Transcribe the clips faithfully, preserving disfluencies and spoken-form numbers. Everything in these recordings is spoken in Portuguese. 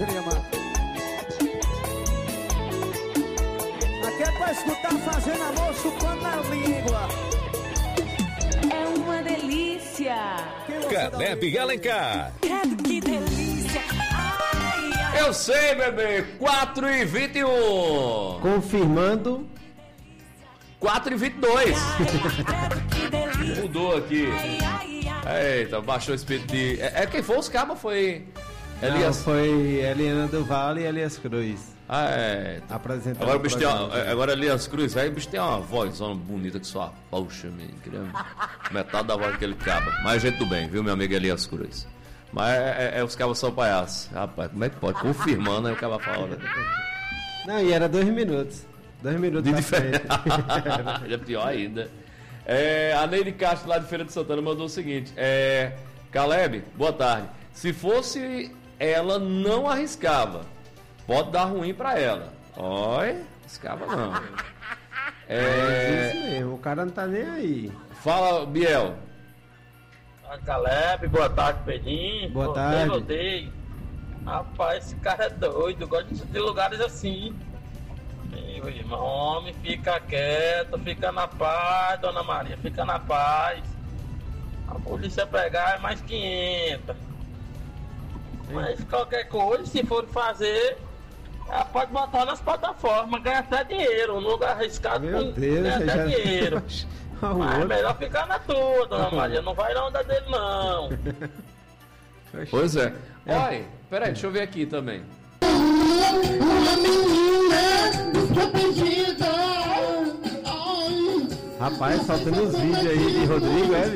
Jorge Lima. Aqui é pra escutar fazendo amor, chupando na língua. É uma delícia. Caleb Alencar. Que delícia. Ai, ai. Eu sei, bebê. quatro e vinte e um. Confirmando. quatro e vinte e dois. Que delícia. Mudou aqui. Ai, ai, ai. Eita, baixou o espírito de... É, é quem foi os cabos? Foi... Elias... Não, foi Eliana do Vale e Elias Cruz. Ah, é. Apresentando Agora o bicho tem programa. uma, agora Elias Cruz, aí o bicho tem uma voz bonita que só. Poxa, menino, queria metade da voz daquele cabo. Mas gente do bem, viu, meu amigo Elias Cruz? Mas é, é, é os cabos são palhaços. Rapaz, como é que pode? Confirmando, aí o cabo fala. Não, e era dois minutos. Dois minutos De pra diferença. frente. É pior ainda. É, a Neide Castro, lá de Feira de Santana, mandou o seguinte: é, Caleb, boa tarde. Se fosse ela, não arriscava. Pode dar ruim pra ela. Olha, arriscava não. É É, isso mesmo, o cara não tá nem aí. fala, Biel. Ah, Caleb, boa tarde, Pedrinho. Boa Odeio, tarde. odeio. Rapaz, esse cara é doido, gosta de lugares assim. Meu irmão, homem, fica quieto, fica na paz, dona Maria, fica na paz. A polícia pegar é mais quinhentos. Mas qualquer coisa, se for fazer, ela pode botar nas plataformas, ganhar até dinheiro. Um lugar arriscado, Meu Deus, ganha você até já... dinheiro. O Mas é outro. melhor ficar na tua, dona Maria. Não vai na onda dele, não. Pois é. Olha, peraí, deixa eu ver aqui também. Uma menina desprotegida. Rapaz, faltando os vídeos aí de Rodrigo, é,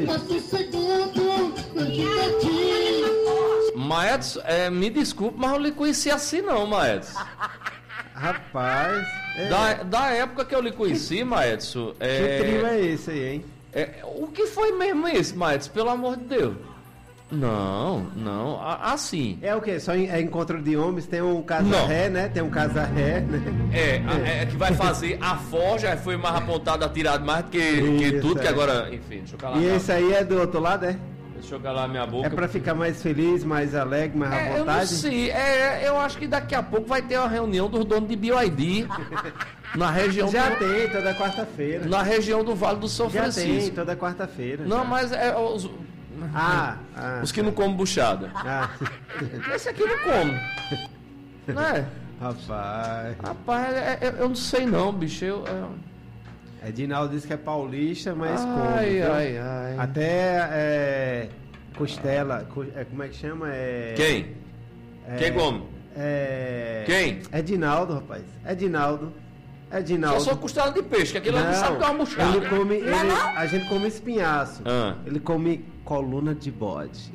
bicho? Maedson, é, me desculpe, mas eu não lhe conheci assim não, Maedson. Rapaz, é. Da, da época que eu lhe conheci, Maedson, Que trio é, é esse aí, hein? é, o que foi mesmo esse, Maedson, pelo amor de Deus? Não, não, a- assim, É o quê? Só em- é encontro de homens, tem um casa-ré, né? Tem um casa-ré, né? é, a- é, que vai fazer a forja, foi mais apontado, atirado mais do que, que Isso, tudo, que é. agora, enfim, deixa eu calar, E minha- esse aí é do outro lado, é? deixa eu calar minha boca. É pra ficar mais feliz, mais alegre, mais É, à eu não vontade? sei, é, eu acho que daqui a pouco vai ter uma reunião dos donos de B Y D na região Já do, tem, toda quarta-feira. na região do Vale do São Já tem, Francisco. toda quarta-feira. Não, já. mas é os, Ah, ah, os que não comem buchada. ah. Esse aqui não come. Né? Rapaz. Rapaz, é- é- eu não sei não, bicho. Eu, é... Edinaldo disse que é paulista, mas come. Ai, viu? ai, ai. Até é, costela, co- é, como é que chama? É, Quem? é, Quem come? É, Quem? Edinaldo, rapaz. Edinaldo. Edinaldo. Só sou costela de peixe, que aquilo não sabe que é uma buchada. Ele come, ele- a gente come espinhaço. Ah. Ele come coluna de bode.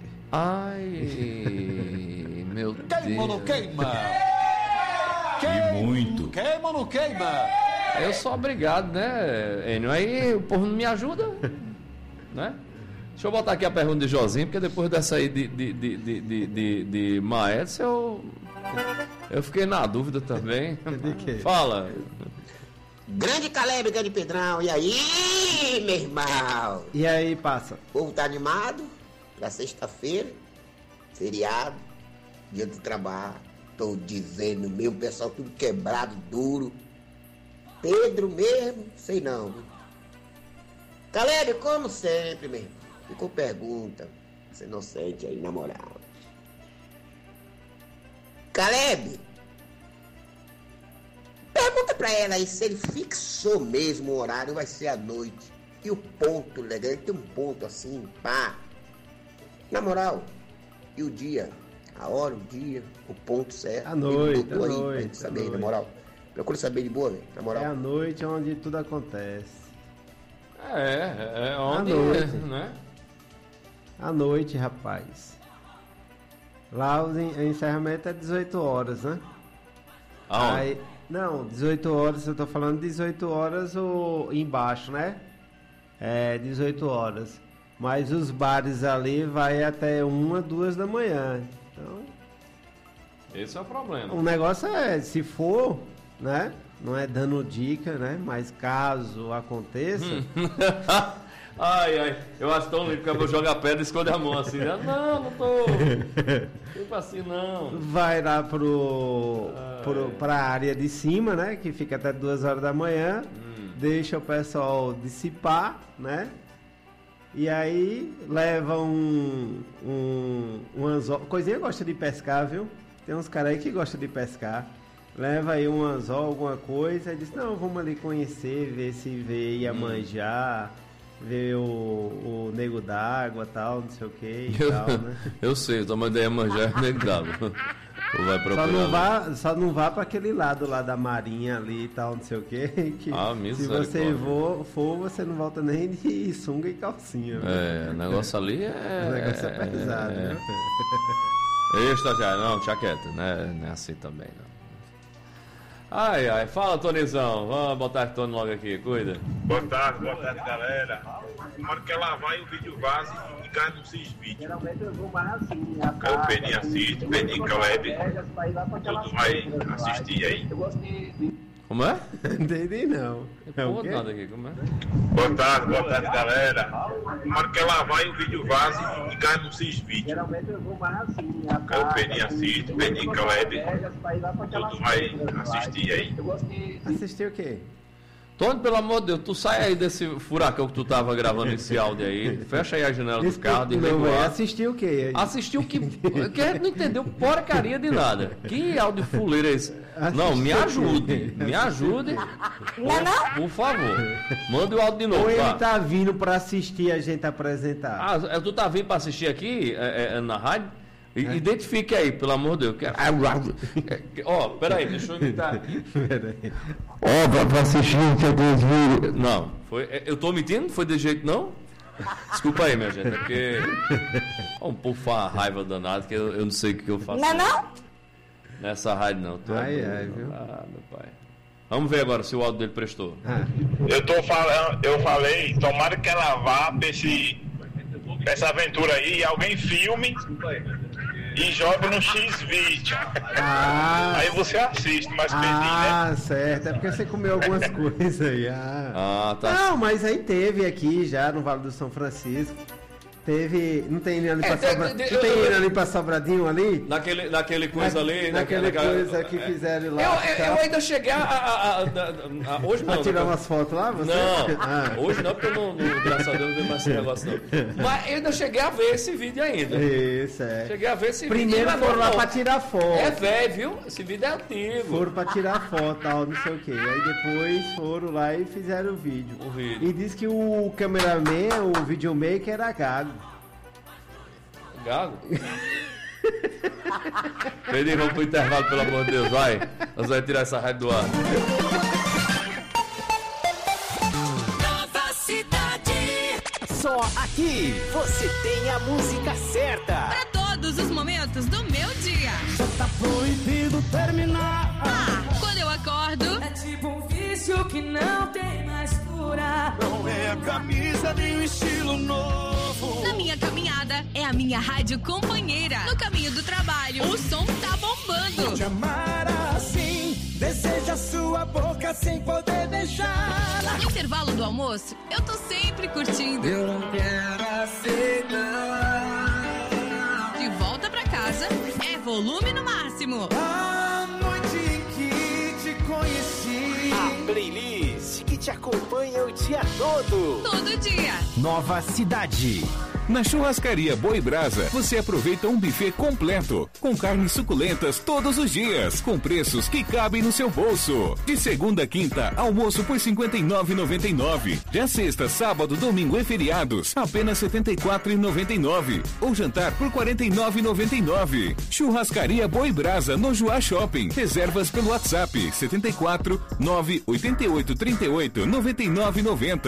Ai, meu Queima ou não Deus. queima? E muito. Queima ou não queima? Eu sou obrigado, né, Enio? Aí o povo não me ajuda, né? Deixa eu botar aqui a pergunta de Josinho, porque depois dessa aí de, de, de, de, de, de, de Maedson, eu, eu fiquei na dúvida também. De quê? Fala. Grande Caleb, grande Pedrão, e aí, meu irmão? E aí, passa? O povo tá animado pra sexta-feira, feriado, dia do trabalho. Tô dizendo mesmo, pessoal tudo quebrado, duro. Pedro mesmo, sei não. Viu? Caleb, como sempre, meu irmão. Ficou pergunta, você não sente aí, na moral. Caleb, pergunta pra ela aí se ele fixou mesmo o horário, vai ser à noite. E o ponto legal, ele tem um ponto assim, pá. Na moral, e o dia, a hora, o dia, o ponto certo. À noite, Ele botou à aí pra noite, gente saber, à na noite. moral. Procura saber de boa, velho, na moral. É a noite onde tudo acontece. É, é onde, À noite. né? À noite, rapaz. Lá o en- o encerramento é dezoito horas, né? Aonde? Aí, não, dezoito horas, eu tô falando dezoito horas o, embaixo, né? É, dezoito horas. Mas os bares ali vai até uma, duas da manhã. Então, Esse é o problema. o negócio é, se for, né? Não é dando dica, né? Mas caso aconteça, Ai, ai, eu acho tão lindo que eu vou jogar pedra e esconde a mão assim, né? Não, não tô. Tipo assim, não. Vai lá pro, pro, pra área de cima, né? Que fica até duas horas da manhã. Hum. Deixa o pessoal dissipar, né? E aí leva um, um, um anzol. Coisinha gosta de pescar, viu? Tem uns caras aí que gostam de pescar. Leva aí um anzol, alguma coisa. E diz, não, vamos ali conhecer, ver se vê Iemanjá, hum. ver o, o Nego d'Água, tal, não sei o que e eu, tal, né? Eu sei, o tamanho da Iemanjá é o Nego d'Água. Vai só, não vá, só não vá para aquele lado lá da marinha ali e tal, não sei o que. que ah, se você for, for, você não volta nem de sunga e calcinha. É, o negócio ali é... O negócio é pesado, é, né? Ei, estagiário, não, deixa quieto, né? Não é assim também, não. Ai, ai, fala, Tonizão. Vamos botar o Tony logo aqui, cuida. Boa tarde, boa tarde, galera. Na hora que ela vai, o vídeo vaza e cai no seis vídeos. Geralmente eu vou mais assim. Aí o Peninho assiste, Peninho, Caleb, todos vai assistir aí. Como é? Não entendi, não. É o quê? Nada aqui, como é? Boa tarde, boa tarde, galera. Na hora que ela vai, o vídeo vaza e cai no seis vídeos. Geralmente eu vou mais assim. Aí o Peninho assiste, Peninho, Caleb, todos vai assistir aí. Assistir o quê? Tony, pelo amor de Deus, tu sai aí desse furacão que tu tava gravando esse áudio aí, fecha aí a janela do carro, desliga o ar. Assistiu o quê? Assistiu o que? Que a gente não entendeu porcaria de nada. Que áudio fuleiro é esse? Assistiu não, me ajude, me ajude. Por, por favor, manda o áudio de novo. Ou ele tá, tá vindo pra assistir a gente apresentar? Ah, tu tá vindo pra assistir aqui é, é, na rádio? É. Identifique aí, pelo amor de Deus. Ó, oh, peraí, deixa eu imitar aqui. Ó, oh, pra assistir o que Deus viu. Não, foi, eu tô mentindo? Foi desse jeito, não? Desculpa aí, minha gente, é porque. Ó, um pouco foi uma raiva danada, que eu, eu não sei o que eu faço. Não, não? Nessa rádio, não. Tô ai, ai, viu? Ah, meu pai. Vamos ver agora se o áudio dele prestou. Ah. Eu tô falando, eu falei, tomara que ela vá pra, esse, pra essa aventura aí e alguém filme e joga no X-Vídeo. Ah, aí você assiste mais pertinho, ah, né? certo. É porque você comeu algumas coisas aí. Ah. ah, tá. Não, mas aí teve aqui já no Vale do São Francisco. Teve. Não tem ali é, pra Sobradinho? Não tem eu, ali pra Sobradinho ali? Naquele, naquele coisa Na, ali. Naquele naquela, coisa que é, fizeram lá. Eu, eu, eu ainda cheguei a. a, a, a, a, a hoje não. A tirar não, umas fotos lá? Você? Não, ah. hoje não, porque eu não, não, graças a Deus não vi mais esse negócio não. Mas eu ainda cheguei a ver esse vídeo ainda. Isso, é. Cheguei a ver esse Primeiro vídeo. Primeiro foram lá não. pra tirar foto. É velho, viu? Esse vídeo é antigo. Foram pra tirar foto, tal, não sei o que. Aí depois foram lá e fizeram o vídeo. O vídeo. E disse que o cameraman, o videomaker era gago. Gago? Pedro, vamos pro intervalo, pelo amor de Deus, vai. Nós vamos tirar essa rádio do ar. Nova Cidade. Só aqui você tem a música certa. Para todos os momentos do meu dia. Já tá proibido terminar. Ah, quando eu acordo, é tipo um vício que não tem mais cura. Não é a camisa nem o estilo novo. Na minha caminhada, é a minha rádio companheira. No caminho do trabalho, o som tá bombando. Te amar assim, deseja sua boca sem poder beijar. No intervalo do almoço, eu tô sempre curtindo. Eu não quero aceitar. De volta pra casa, é volume no máximo. A noite em que te conheci. A playlist que te acompanha o dia todo. Todo dia. Nova Cidade. Na Churrascaria Boi Brasa, você aproveita um buffet completo, com carnes suculentas todos os dias, com preços que cabem no seu bolso. De segunda a quinta, almoço por cinquenta e nove reais e noventa e nove centavos. Já sexta, sábado, domingo e feriados, apenas setenta e quatro reais e noventa e nove centavos. Ou jantar por quarenta e nove reais e noventa e nove centavos. Churrascaria Boi Brasa, no Joá Shopping. Reservas pelo WhatsApp, setenta e quatro, nove oito oito, trinta e oito, noventa e nove noventa.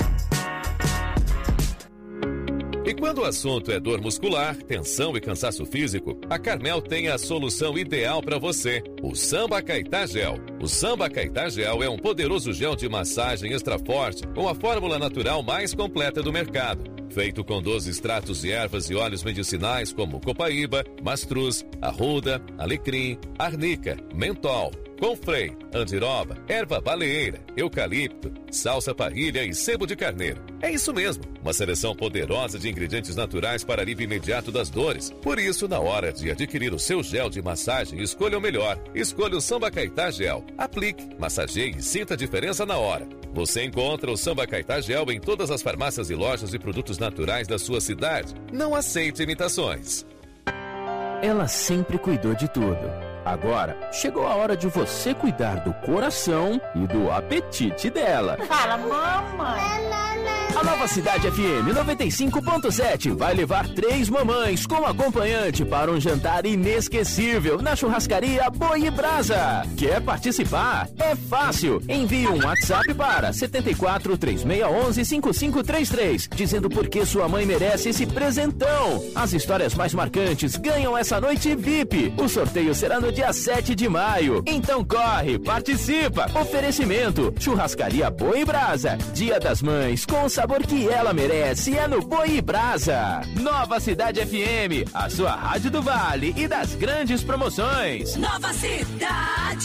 E quando o assunto é dor muscular, tensão e cansaço físico, a Carmel tem a solução ideal para você, o Samba Caetá Gel. O Samba Caetá Gel é um poderoso gel de massagem extra forte com a fórmula natural mais completa do mercado. Feito com doze extratos de ervas e óleos medicinais como copaíba, mastruz, arruda, alecrim, arnica, mentol, com freio, andiroba, erva baleeira, eucalipto, salsa parrilha e sebo de carneiro. É isso mesmo, uma seleção poderosa de ingredientes naturais para alívio imediato das dores. Por isso, na hora de adquirir o seu gel de massagem, escolha o melhor. Escolha o Sambacaitá Gel. Aplique, massageie e sinta a diferença na hora. Você encontra o Sambacaitá Gel em todas as farmácias e lojas de produtos naturais da sua cidade. Não aceite imitações. Ela sempre cuidou de tudo. Agora, chegou a hora de você cuidar do coração e do apetite dela. Fala, mamãe. A Nova Cidade F M noventa e cinco ponto sete vai levar três mamães como acompanhante para um jantar inesquecível na churrascaria Boi e Brasa. Quer participar? É fácil. Envie um WhatsApp para sete quatro três seis um um cinco cinco três três, dizendo por que sua mãe merece esse presentão. As histórias mais marcantes ganham essa noite V I P. O sorteio será no dia sete de maio. Então corre, participa. Oferecimento: Churrascaria Boi e Brasa. Dia das Mães com o sabor que ela merece é no Boi e Brasa. Nova Cidade F M, a sua rádio do Vale e das grandes promoções. Nova Cidade!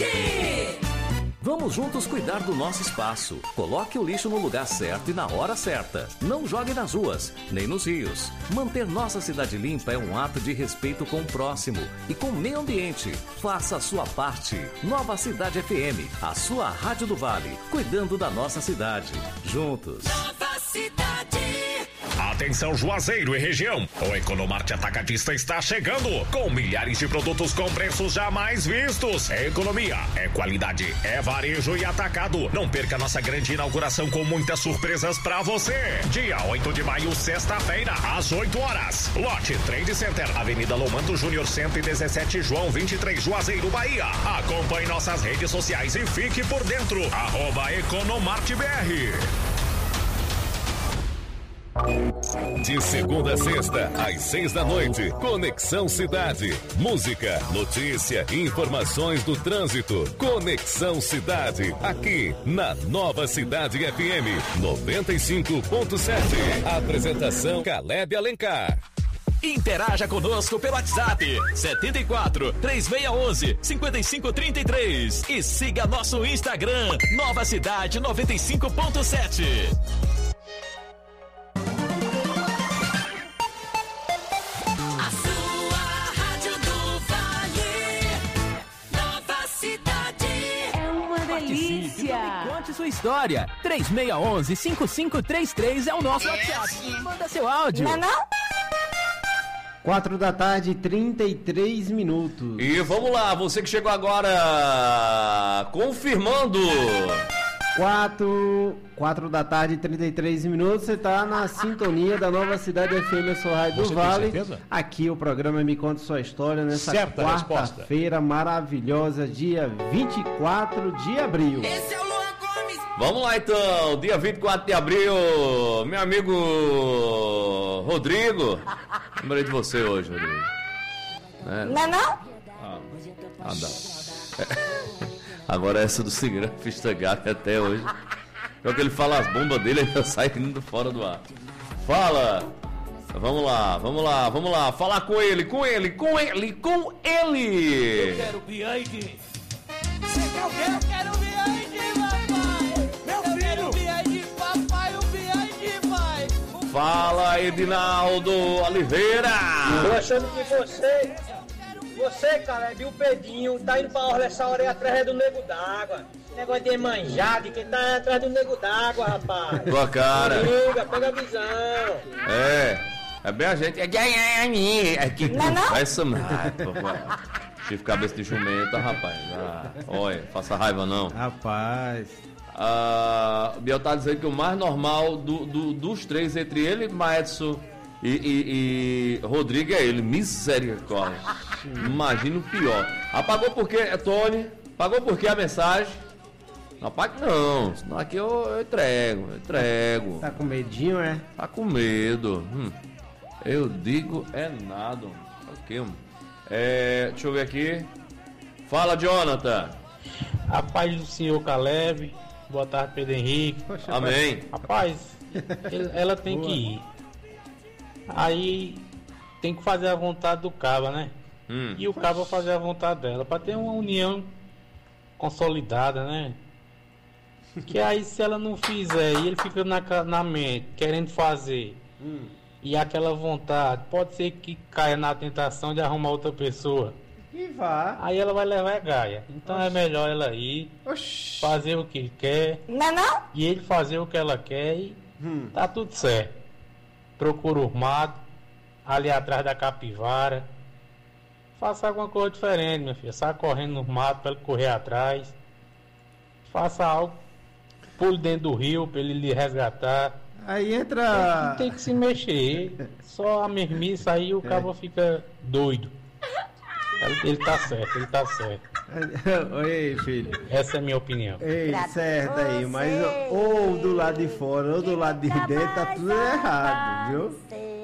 Vamos juntos cuidar do nosso espaço. Coloque o lixo no lugar certo e na hora certa. Não jogue nas ruas, nem nos rios. Manter nossa cidade limpa é um ato de respeito com o próximo e com o meio ambiente. Faça a sua parte. Nova Cidade F M, a sua rádio do Vale, cuidando da nossa cidade. Juntos. Nova Cidade! Atenção Juazeiro e região, o Economarte Atacadista está chegando com milhares de produtos com preços jamais vistos. É economia, é qualidade, é varejo e atacado. Não perca nossa grande inauguração com muitas surpresas pra você. Dia oito de maio, sexta-feira, às oito horas. Lote Trade Center, Avenida Lomando Júnior cento e dezessete, João vinte e três, Juazeiro, Bahia. Acompanhe nossas redes sociais e fique por dentro. Arroba Economarte B R. De segunda a sexta, às seis da noite, Conexão Cidade. Música, notícia e informações do trânsito. Conexão Cidade, aqui na Nova Cidade F M noventa e cinco ponto sete. Apresentação Caleb Alencar. Interaja conosco pelo WhatsApp sete quatro três seis um um cinco cinco três três e siga nosso Instagram Nova Cidade noventa e cinco ponto sete. Conte sua história. três seis um um cinco cinco três três é o nosso WhatsApp. Manda seu áudio. Não, não? quatro da tarde, trinta e três minutos. E vamos lá, você que chegou agora, confirmando. quatro, quatro da tarde, trinta e três minutos. Você está na sintonia da Nova Cidade F M, eu sou Rádio do Vale. Aqui o programa Me Conta Sua História nessa quarta-feira maravilhosa, dia vinte e quatro de abril. Esse é o Luan Gomes. Vamos lá então, dia vinte e quatro de abril, meu amigo Rodrigo. Lembrei de você hoje, Rodrigo. É. Não é não? Ah, ah dá. É. Agora essa do cigrafista gato até hoje. Pior que ele fala as bombas dele, ainda sai indo fora do ar. Fala! Vamos lá, vamos lá, vamos lá. Falar com ele, com ele, com ele, com ele! Eu quero Bianchi. Você quer o quê? Eu quero o Bianchi, papai! Meu filho! Eu quero o Bianchi, papai, o Bianchi, pai! Fala, Edinaldo Oliveira! Tô achando que você... Você, Caleb, e o Pedinho tá indo pra orla essa hora aí atrás do nego d'água. Negócio de manjado, quem tá atrás do nego d'água, rapaz. Tua cara. Liga, pega a visão. É, é bem a gente. É que não, não? Essa Chifre cabeça de jumenta, rapaz. Ah, olha, faça raiva não. Rapaz. Ah, o Biel tá dizendo que o mais normal do, do, dos três, entre ele, Maedson e, e, e Rodrigo, é ele. Misericórdia. Imagina o pior. Apagou por quê, Tony? Apagou por quê a mensagem? Não apague não, senão aqui eu, eu entrego, eu entrego. Tá com medinho, é? Tá com medo. Hum. Eu digo é nada. Ok, é, deixa eu ver aqui. Fala, Jonathan. A paz do senhor Caleb. Boa tarde, Pedro Henrique. Poxa, amém. Rapaz, ele, ela tem Boa. que ir. Aí tem que fazer a vontade do cabo, né? Hum. E o cabo fazer a vontade dela, pra ter uma união consolidada, né? Que aí se ela não fizer e ele fica na, ca- na mente querendo fazer Hum. e aquela vontade, pode ser que caia na tentação de arrumar outra pessoa. E vá. Aí ela vai levar a gaia. Então é melhor ela ir, Oxi. fazer o que quer. Não, não? E ele fazer o que ela quer e Hum. tá tudo certo. Procura o mato, ali atrás da capivara. Faça alguma coisa diferente, minha filha. Sai correndo no mato para ele correr atrás. Faça algo. Pule dentro do rio para ele lhe resgatar. Aí entra. Não tem que se mexer. Só a mermiça aí o cabo fica doido. Ele, ele tá certo, ele tá certo. Oi, filho. Essa é a minha opinião. Ei, certo aí, mas ou do lado de fora ou do lado de dentro tá tudo errado, viu?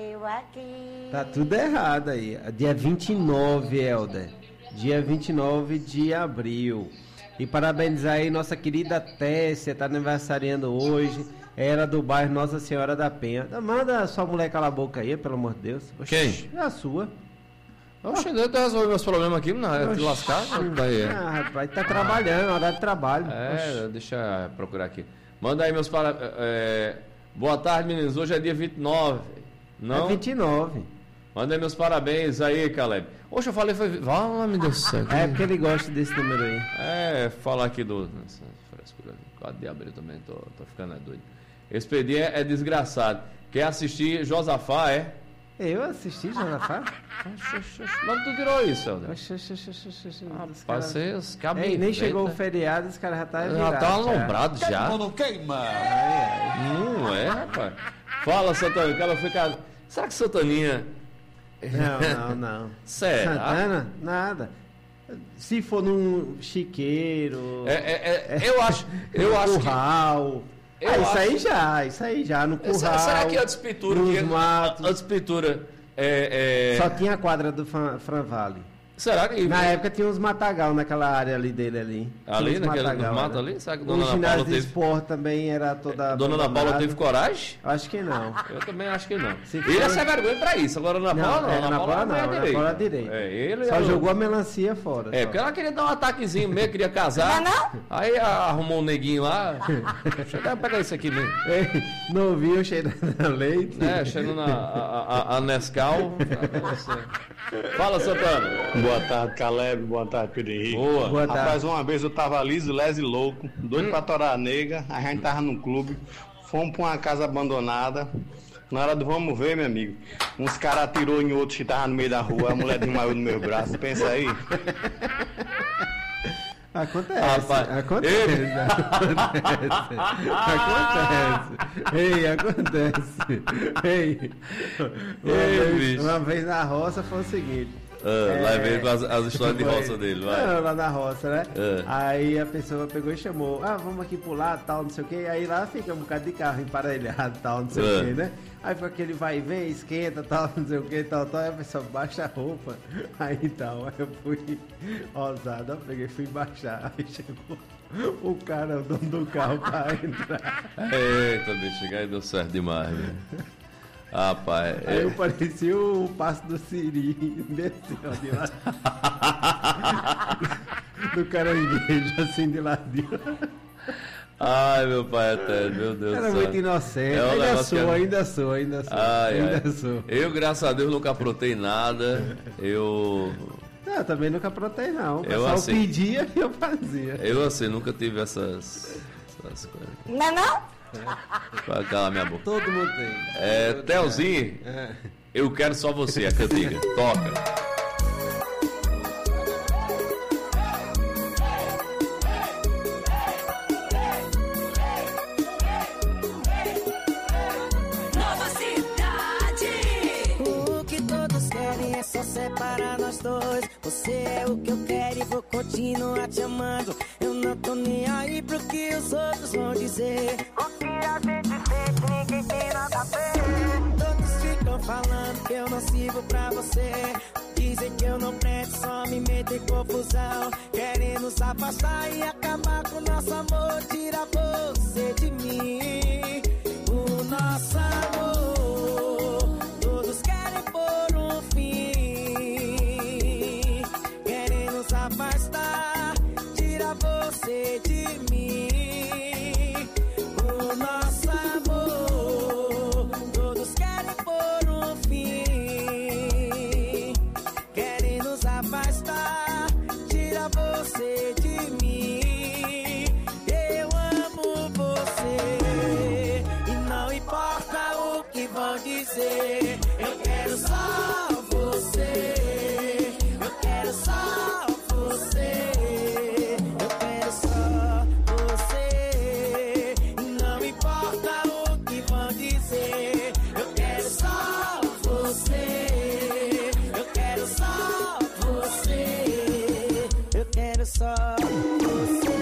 Tá tudo errado aí. Dia vinte e nove, Helder. Dia vinte e nove de abril. E parabenizar aí nossa querida Tessia, tá aniversariando hoje. Era do bairro Nossa Senhora da Penha. Manda sua mulher calar a boca aí, pelo amor de Deus. Oxi, Quem? É a sua. Oxe, eu tô resolvendo meus problemas aqui, não é? Te lascar? Daí. Ah, rapaz, tá trabalhando, hora de trabalho. É, deixa eu procurar aqui. Manda aí meus para... é, boa tarde, meninos. Hoje é dia vinte e nove. Não? É vinte e nove. Manda aí meus parabéns aí, Caleb. Hoje eu falei, foi... Vala, meu Deus do céu. É porque ele gosta desse número aí. É, falar aqui do... Nossa, frescura. quatro de abril também, tô, tô ficando é doido. Esse P D é, é desgraçado. Quer assistir Josafá, é? Eu assisti Josafá? Mas tu tirou isso, Helder? Rapaz, vocês Ei, nem chegou o feriado, os caras já tá Já tá alombrado já. já. Não queima. Não é, rapaz. Fala, Santana, que ela foi casada. Será que Santaninha... Não, não, não. Será? Santana? Nada. Se for num chiqueiro... É, é, é, eu acho... Eu acho curral... Eu Ah, isso acho- aí já, isso aí já, no curral. Será, será que a despintura... nos que- matos. A despintura... É, é... Só tinha a quadra do Fran, Fran Vale. Será que... Na época tinha uns matagal naquela área ali dele ali. Ali, Tinha uns naquele matagal, mato né? ali? Será que O Dona Ana ginásio Paula de teve... esporte também era toda Dona Ana Paula abandonada. teve coragem? Acho que não. Eu também acho que não. Se Ele for- é sem vergonha pra isso. Agora Ana Não, Paula não. é, Ana Ana Paula Paula não, é Ana direito. Paula é direito. É, ele Só ela- jogou a melancia fora. É, só. porque ela queria dar um ataquezinho mesmo, queria casar. Aí arrumou um neguinho lá. Deixa eu pegar isso aqui mesmo. Ei, não viu cheirando a leite? É, cheirando a, a, a, a Nescau. Fala, Santana. Boa tarde, Caleb. Boa tarde, Pedro Henrique. Boa. Boa tarde. Rapaz, uma vez eu tava liso, leso e louco, doido pra torar a nega. A gente tava num clube, fomos pra uma casa abandonada. Na hora do vamos ver, meu amigo, uns caras atirou em outros que tava no meio da rua, a mulher desmaiou no meu braço. Pensa aí. Acontece, Rapaz, acontece, ele- acontece, acontece, ei, acontece, ei, uma, Ei, vez, bicho. uma vez na roça foi o seguinte, Ah, lá É, vem com as, as histórias de foi- roça dele, vai. Não, lá na roça, né? É. Aí a pessoa pegou e chamou, ah, vamos aqui pular, tal, não sei o que, aí lá fica um bocado de carro emparelhado, tal, não sei É. o que, né? Aí fica aquele vai e vem, esquenta, tal, não sei o que, tal, tal, aí a pessoa baixa a roupa, aí tal, aí eu fui ousado, eu peguei e fui baixar, aí chegou o cara, o dono do carro pra entrar. Eita, bicho, aí deu certo demais, né? Rapaz, Aí é- eu parecia o passo do Siri, desceu de lá. Do caranguejo, assim, de ladinho. Ai, meu pai até, meu Deus Era do céu. muito inocente. É um ainda negócio sou, que- ainda sou, ainda sou. Ai, ainda ai. sou. Eu, graças a Deus, nunca aprontei nada. Eu. Não, eu também nunca aprontei, não. O Eu, pessoal assim- pedia e eu fazia. Eu, assim, nunca tive essas. essas coisas. Não é não? Pra calar minha boca. Todo mundo tem. É, Todo Telzinho, É. eu quero só você, a cantiga. Toca. Nova cidade. O que todos querem é só separar nós dois. Você é o que eu quero e vou continuar te amando. Eu não tô nem aí pro que os outros vão dizer. O que a gente sente, ninguém tem nada a ver. Todos ficam falando que eu não sirvo pra você. Dizem que eu não presto, só me meto em confusão. Querem nos afastar e acabar com nosso amor. Tira você de mim, o nosso amor. Todos querem pôr um fim. Querem nos afastar, tira você dizer. Eu quero só você. Eu quero só você. Eu quero só você. E não importa o que vão dizer. Eu quero só você. Eu quero só você. Eu quero só você.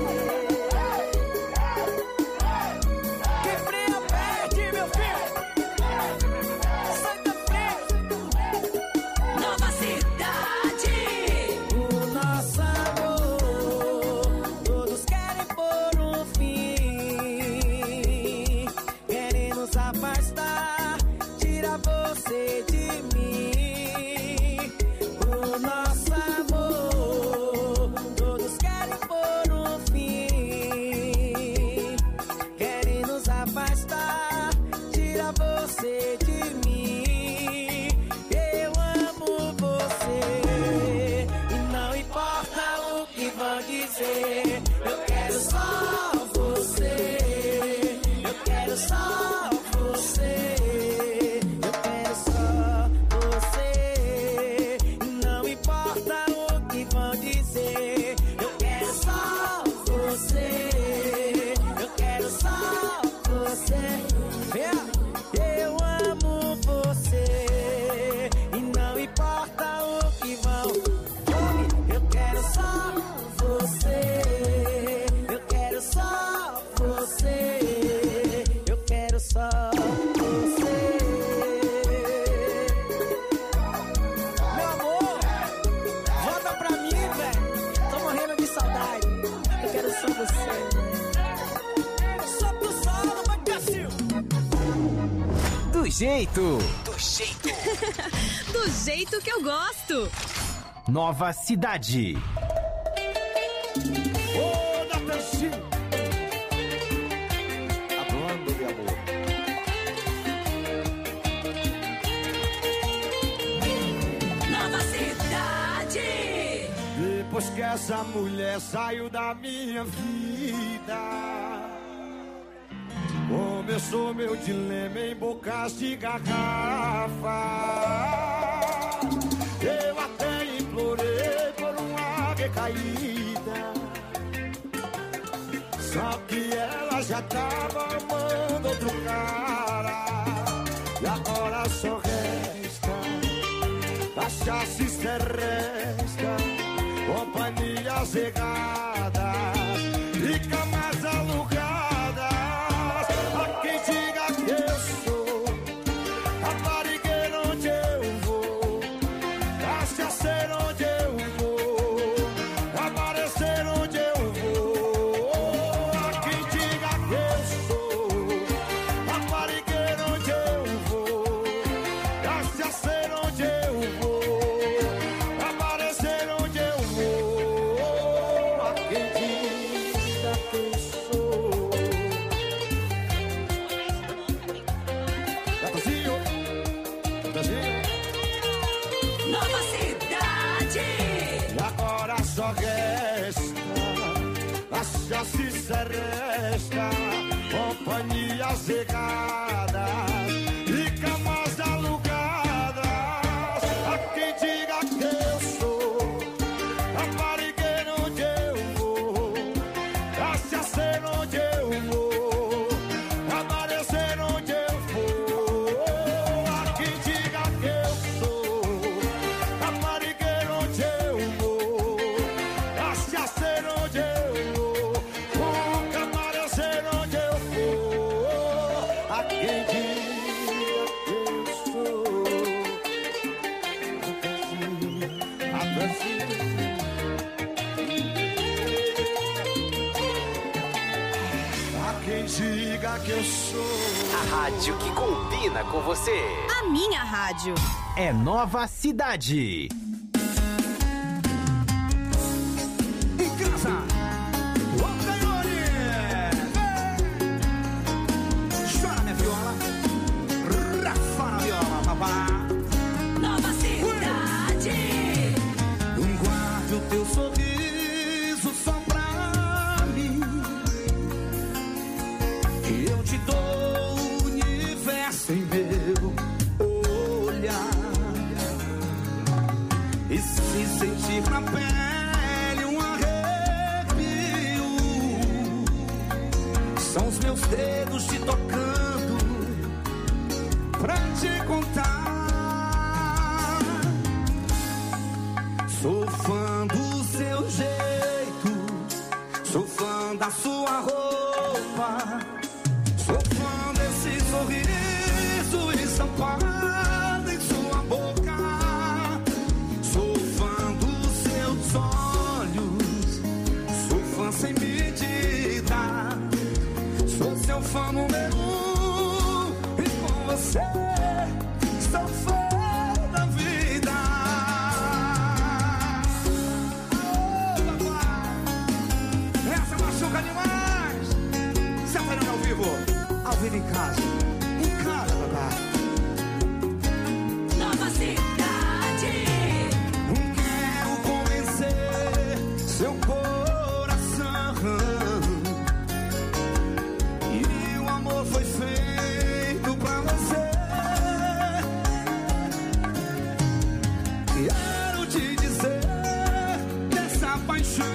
Eu quero só você. Eu quero só você. Eu quero só você. E não importa o que vão dizer. Eu quero só você. Eu quero só você. Eu amo você. E não importa o que vão. Eu quero só você. Eu quero só você. Eu quero só você. Meu amor, volta pra mim, velho. Tô morrendo de saudade. Eu quero só você. Só pro solo, Macacil. Do jeito. Do jeito. Do jeito que eu gosto. Nova Cidade. Ô, Natanzinho. A banda de amor. Nova Cidade. Depois que essa mulher saiu da minha vida, começou meu dilema em bocas de garrafa. Eu até implorei por uma recaída, só que ela já tava amando outro cara. E agora só resta a chassis terrestre, companhias regadas e camas alugadas. A quem diga que eu sou raparigueiro onde eu vou, cachaceiro onde eu vou, aparecer onde eu vou. A quem diga que eu sou raparigueiro onde eu vou, cachaceiro onde eu vou, aparecer onde eu vou. A quem diga que eu sou. Gatorzinho, Gatorzinho. Nova Cidade. E agora só resta a chassis resta, companhias regadas e camas alugadas. A quem diga que eu sou raparigueiro onde eu vou, cachaceiro onde eu vou, aparecer onde eu for. A quem diga que eu sou raparigueiro onde eu vou, cachaceiro onde eu vou, nunca aparecer onde eu for. A quem diga que eu sou. A quem diga que eu sou. A rádio que combina com você. A minha rádio. É Nova Cidade. Em casa. Ô, canhões. Chora minha viola. Rafa na viola, papá. Nova Cidade. Não guarde o teu sorriso só pra mim, que eu te dou o universo em meu. dedos te tocando pra te contar. Sou fã do seu jeito, sou fã da sua roupa, sou fã desse sorriso estampado em sua boca. Sou fã dos seus olhos, sou fã sem medida, sou seu fã número um, e com você sou fã da vida. Oh, papai, essa machuca demais. Se aparelho ao vivo, ao vivo em casa, em casa, papai. Nova cidade. Quero convencer seu coração, e o amor foi feito pra você. Quero te dizer dessa paixão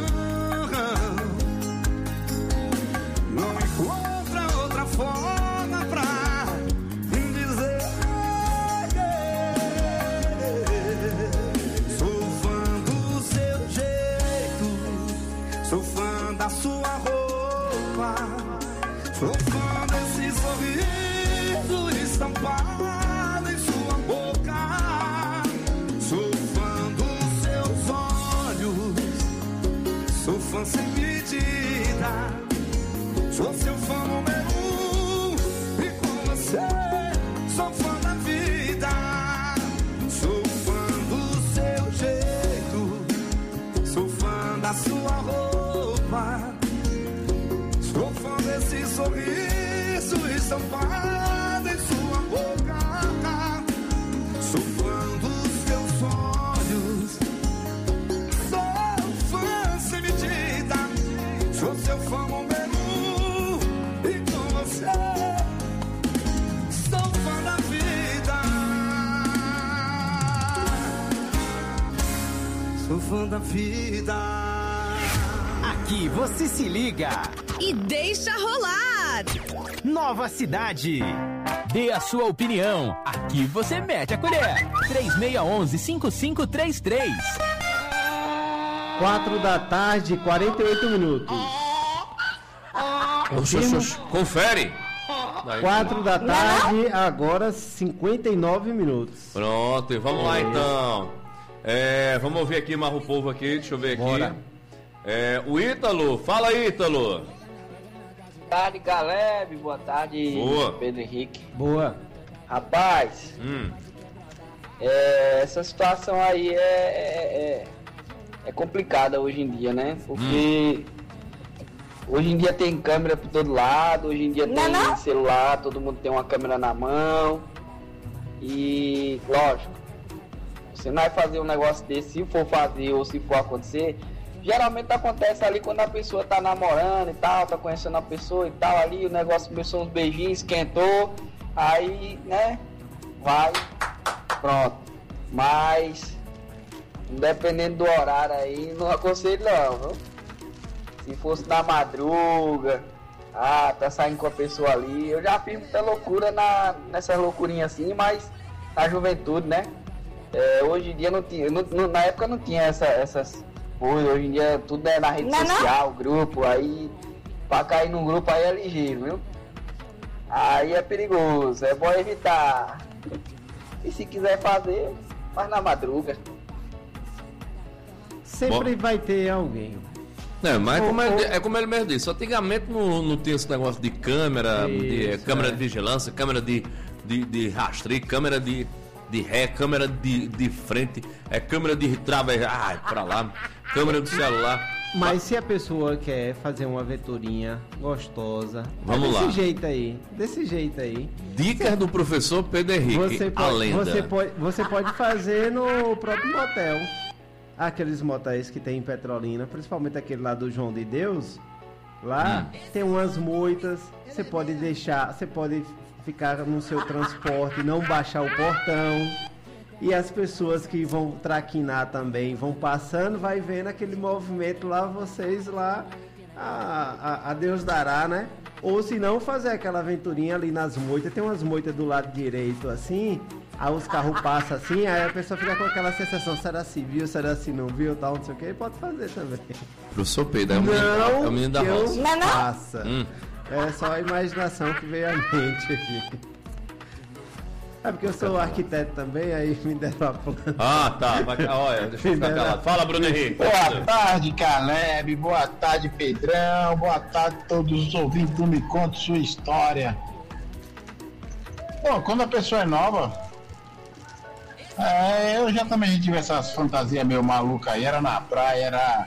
não encontra outra forma pra dizer. Sou fã do seu jeito, sou fã da sua roupa, sou fã desse sorriso estampado em sua boca, sou fã dos seus olhos, sou fã sem medida, sou seu fã número um, e com você sou fã da vida. Sou fã do seu jeito, sou fã da sua roupa, sou fã desse sorriso estampado em sua boca, sou fã dos seus olhos, sou fã sem medida, sou seu fã número um, e com você sou fã da vida. Sou fã da vida. Aqui você se liga. E deixa rolar. Nova cidade. Dê a sua opinião. Aqui você mete a colher. três seis um um, cinco cinco três três. Quatro da tarde, quarenta e oito minutos. Confirma? Confere. Quatro da tarde, agora cinquenta e nove minutos. Pronto, e vamos lá então. É, vamos ouvir aqui mais o povo aqui, deixa eu ver aqui. Bora. É, o Ítalo, fala aí, Ítalo. Boa tarde, Caleb. Boa tarde, Boa. Pedro Henrique. Boa. Rapaz, Hum. é, essa situação aí é, é, é complicada hoje em dia, né? Porque hoje em dia tem câmera por todo lado, hoje em dia tem não? celular, todo mundo tem uma câmera na mão. E, lógico, você não vai fazer um negócio desse, se for fazer ou se for acontecer, geralmente acontece ali quando a pessoa tá namorando e tal, tá conhecendo a pessoa e tal, ali o negócio começou uns beijinhos, esquentou, aí, né, vai, pronto. Mas, dependendo do horário aí, não aconselho não, viu? Se fosse na madruga, ah, tá saindo com a pessoa ali, eu já fiz muita loucura na, nessas loucurinhas assim, mas na juventude, né? É, hoje em dia não tinha, não, não, na época não tinha essa, essas coisas, hoje em dia tudo é na rede não, social, não? Grupo, aí pra cair num grupo aí é ligeiro, viu? Aí é perigoso, é bom evitar. E se quiser fazer, faz na madruga. Sempre Bom. vai ter alguém. É, mas Ô, como ô. ele, é como ele mesmo disse, antigamente não, não tinha esse negócio de câmera, de, Isso, câmera é. de vigilância, câmera de, de, de rastreio, câmera de, de ré, câmera de, de frente, é câmera de travejar, ai, pra lá, câmera do celular. Mas se a pessoa quer fazer uma aventurinha gostosa, Vamos é desse lá. jeito aí, desse jeito aí. Dicas do professor Pedro Henrique, Você a pode, lenda. você, pode, você pode fazer no próprio motel. Aqueles motéis que tem em Petrolina, principalmente aquele lá do João de Deus. Lá Hum. tem umas moitas. Você pode deixar, você pode ficar no seu transporte, não baixar o portão. E as pessoas que vão traquinar também vão passando, vai vendo aquele movimento lá, vocês lá, a, a, a Deus dará, né? Ou se não, fazer aquela aventurinha ali nas moitas. Tem umas moitas do lado direito assim. Aí os carros passam assim, aí a pessoa fica com aquela sensação, será se viu, será se não viu, tal, não sei o que, pode fazer também. Professor Pedro, é o menino, Não, é o menino da que eu roça. faça. Hum. É só a imaginação que veio à mente aqui. É porque eu sou arquiteto também, aí me deram a planta. Ah, tá. Vai, olha, deixa eu ficar calado. Fala, Bruno Henrique. Boa tarde, Caleb. Boa tarde, Pedrão. Boa tarde a todos os ouvintes do Me Conte Sua História. Bom, quando a pessoa é nova, é, eu já também tive essas fantasias meio malucas aí. Era na praia, era...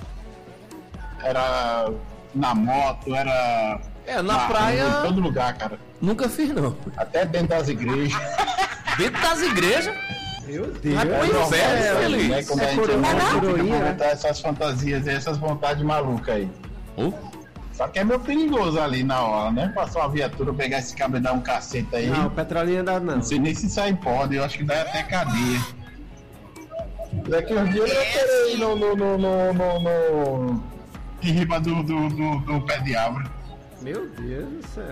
Era na moto, era... É, na praia... Em todo lugar, cara. Nunca fiz, não. Até dentro das igrejas. Dentro das igrejas? Meu Deus. Vai pro inferno, feliz. Né? Quando a gente é novo, fica pra botar essas fantasias, essas vontades malucas aí. Uh. Só que é meio perigoso ali na hora, né? Passar uma viatura, pegar esse cabo e dar um cacete aí. Não, petrolinha dá não. Não sei nem se sai pode, eu acho que dá até cadeia. Daqui uns dias eu quero ir no... no, no, no, no, no... em riba do, do, do, do pé de árvore. Meu Deus do céu.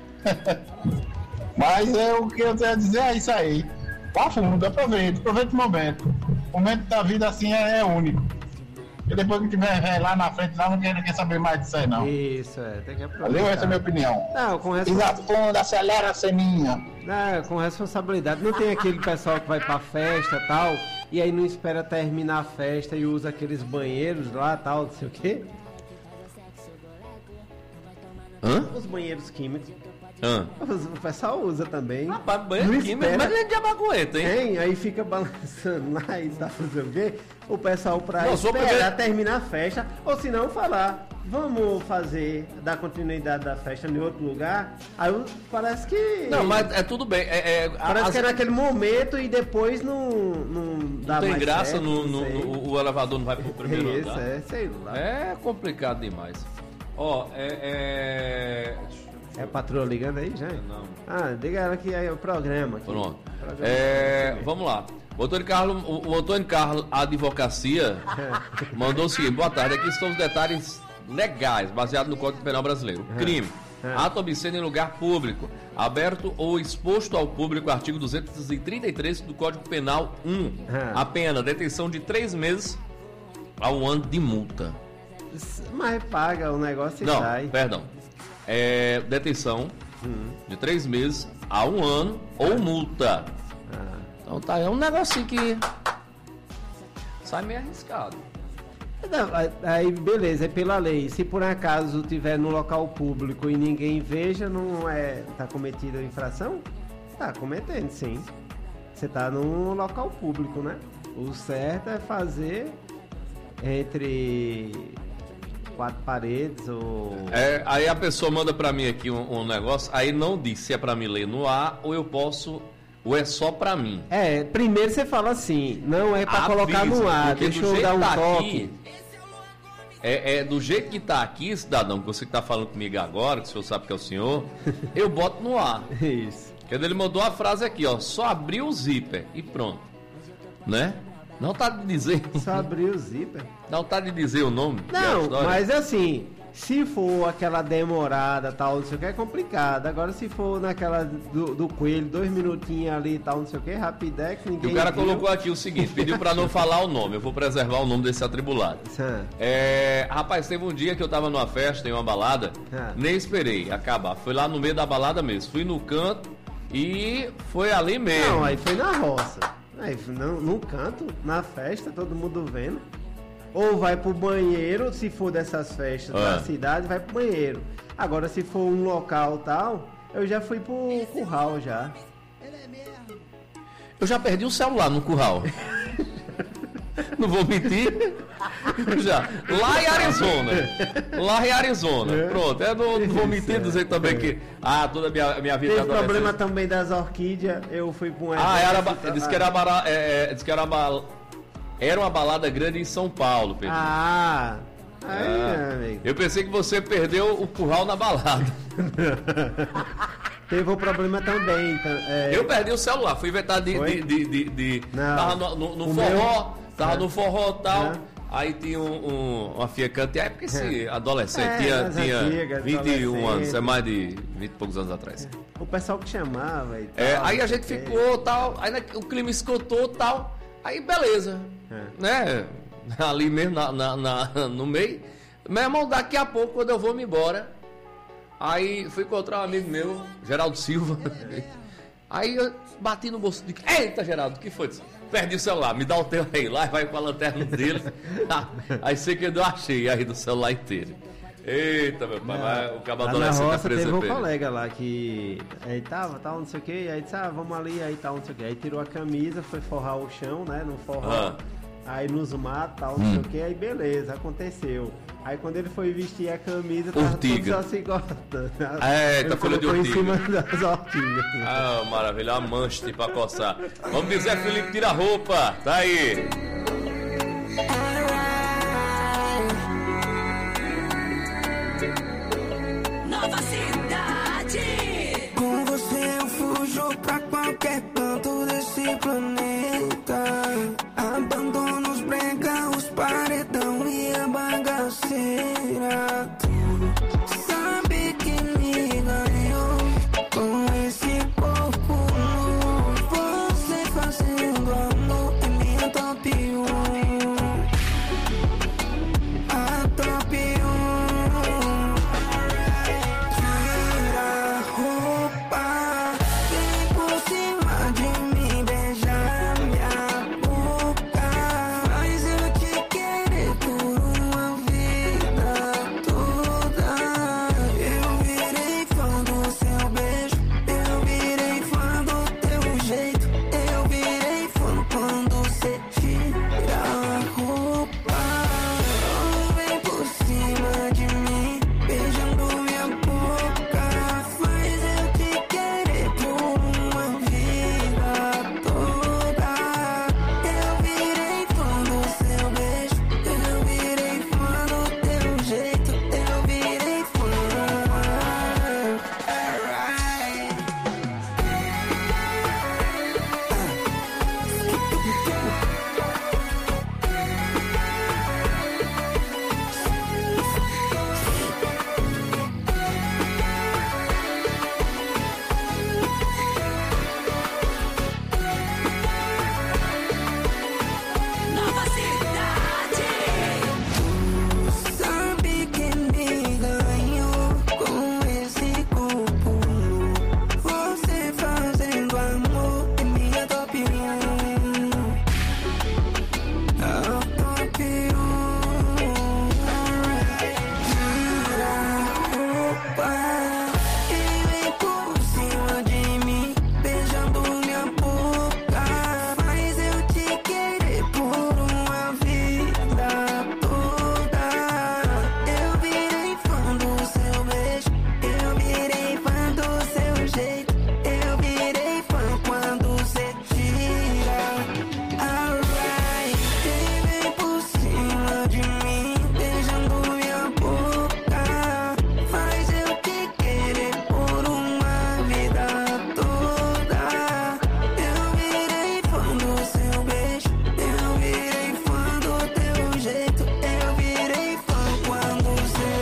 Mas é o que eu tenho a dizer, é isso aí. Vá fundo, aproveita, aproveita o momento. O momento da vida assim é, é único. E depois que tiver velho lá na frente, lá não quer, não quer saber mais disso aí, não. Isso, é, tem que aproveitar. Valeu, essa é a minha opinião. Não, com Pisa responsabilidade. fundo, acelera a ceninha. Não, com responsabilidade. Não tem aquele pessoal que vai pra festa e tal, e aí não espera terminar a festa e usa aqueles banheiros lá tal, não sei o quê. Hã? Os banheiros químicos. Hã? O pessoal usa também. Rapaz, banheiro químico, mas ele é de abacueta, hein? Tem, aí fica balançando lá e tal, não sei o quê. O pessoal pra Não, esperar primeiro... terminar a festa, ou se não falar, vamos fazer, dar continuidade da festa em outro lugar. Aí parece que... Não, mas é tudo bem. É, é, parece as... que é naquele momento e depois não, não dá Não tem mais graça, certo, no, não no, sei. no- o elevador não vai pro primeiro É isso, andar. é, sei lá. É complicado demais. Ó, é... é... É a patroa ligando aí já? Não. Ah, diga ela que é o programa aqui. Pronto. Programa É, vamos lá. O Antônio Carlos, o, o Antônio Carlos Advocacia mandou o seguinte: boa tarde, aqui estão os detalhes legais, baseados no Código Penal Brasileiro. Crime. Ato obsceno em lugar público, aberto ou exposto ao público, artigo duzentos e trinta e três do Código Penal um. A pena, detenção de três meses a um ano de multa. Mas paga o negócio e Não, sai. perdão. É, detenção de três meses a um ano ou multa. Então tá, é um negocinho que sai meio arriscado. Não, aí beleza, é pela lei. Se por acaso tiver no local público e ninguém veja, não é. Tá cometida a infração? Tá cometendo, sim. Você tá num local público, né? O certo é fazer entre quatro paredes ou. É, aí a pessoa manda pra mim aqui um, um negócio, aí não diz se é pra me ler no ar ou eu posso, ou é só pra mim. É, primeiro você fala assim, não é pra Avisa, colocar no ar, porque deixa do eu jeito dar um tá toque. aqui, é, é do jeito que tá aqui, cidadão, que você que tá falando comigo agora, que o senhor sabe que é o senhor, eu boto no ar. Isso. Quando ele mandou a frase aqui, ó, só abrir o zíper e pronto. Né? Não tá de dizer. Só abrir o zíper. Não tá de dizer o nome. Não, mas assim, se for aquela demorada tal, não sei o que, é complicado. Agora se for naquela do, do coelho, dois minutinhos ali e tal, não sei o que, rapidex, E ninguém. o cara viu. colocou aqui o seguinte, pediu pra não falar o nome, eu vou preservar o nome desse atribulado. É, rapaz, teve um dia que eu tava numa festa, em uma balada, Ah. nem esperei acabar, foi lá no meio da balada mesmo, fui no canto e foi ali mesmo. Não, aí foi na roça. Aí, não, num canto, na festa, todo mundo vendo. Ou vai pro banheiro, se for dessas festas Ah. da cidade, vai pro banheiro. Agora, se for um local tal, eu já fui pro curral já. Eu já perdi o celular no curral. Não vou mentir. Já. Lá em Arizona. Lá em Arizona. Pronto. Eu não, não vou mentir dizer também que. Ah, toda a minha, minha vida. Teve de problema adolescência- também das orquídeas, eu fui pra um Ah, era, evento, ba- disse que era, bara- é, é, disse que era, ba- era uma balada grande em São Paulo, Pedro. Ah, aí, Ah, amigo. eu pensei que você perdeu o curral na balada. Teve um problema também. então, é, Eu perdi o celular, fui inventar de. Foi? de, de, de, de- Não. tava no, no- no O forró, meu- tava É. no forró e tal. É. Aí tinha um, um, uma filha canta, é porque esse adolescente É, tinha, mas tinha antiga, vinte e um adolescente. anos, é mais de vinte e poucos anos atrás. O pessoal que chamava e tal. É, aí a gente não sei o quê. ficou, tal, aí na- o clima esgotou, tal, aí beleza, né, ali mesmo na, na- na- no meio, meu irmão, daqui a pouco, quando eu vou me embora, aí fui encontrar um amigo meu, Geraldo Silva, aí eu bati no bolso, de eita Geraldo, o que foi? Perdi o celular, me dá o teu aí, lá vai com a lanterna dele, aí sei que eu achei aí do celular inteiro. Eita, meu pai, mas o cabo Lá na adolescente é roça teve um presepeiro. colega lá que aí tava, tal, não sei o que, aí disse, ah, vamos ali, aí tal, não sei o que. Aí tirou a camisa, foi forrar o chão, né, no forró. Ah. Aí nos matos, tal, não Hum. sei o que, aí beleza, aconteceu. Aí quando ele foi vestir a camisa, tava Urtiga. tudo só se cortando. É, Ele tá folha de colocou em urtiga. cima das ortigas. Ah, maravilha, uma mancha pra coçar. Vamos dizer, Felipe, tira a roupa, tá aí. Nova cidade. Com você eu fujo pra qualquer canto desse planeta. Abandono os brega, os paredão e a bagaceira. Tu sabe que me ganhou com esse corpo nu. Você fazendo amor é minha top um. A top um. Tira a roupa, vem por cima de mim, beija minha boca. Faz eu te querer por uma vida toda. Eu virei fã do seu beijo, eu virei fã do teu jeito. Eu virei fã quando você tira a roupa. Vem por cima de mim, beijando minha boca. Faz eu te querer por uma vida toda. Eu virei fã do seu beijo, eu virei fã do teu jeito. Eu virei fã. Nova cidade. Tu sabe que me ganhou com esse corpo nu. Você fazendo amor é minha top um. A top um. Tira a roupa e vem por cima de mim, beijando minha boca. Faz eu te querer por uma vida toda. Eu virei fã do seu beijo, eu virei fã do seu jeito. Eu virei fã quando você tira. Alright, e vem por cima de mim, beijando minha boca. Faz eu te querer por uma vida toda. Eu virei fã do seu beijo, eu virei fã do teu jeito. Eu virei fã quando você.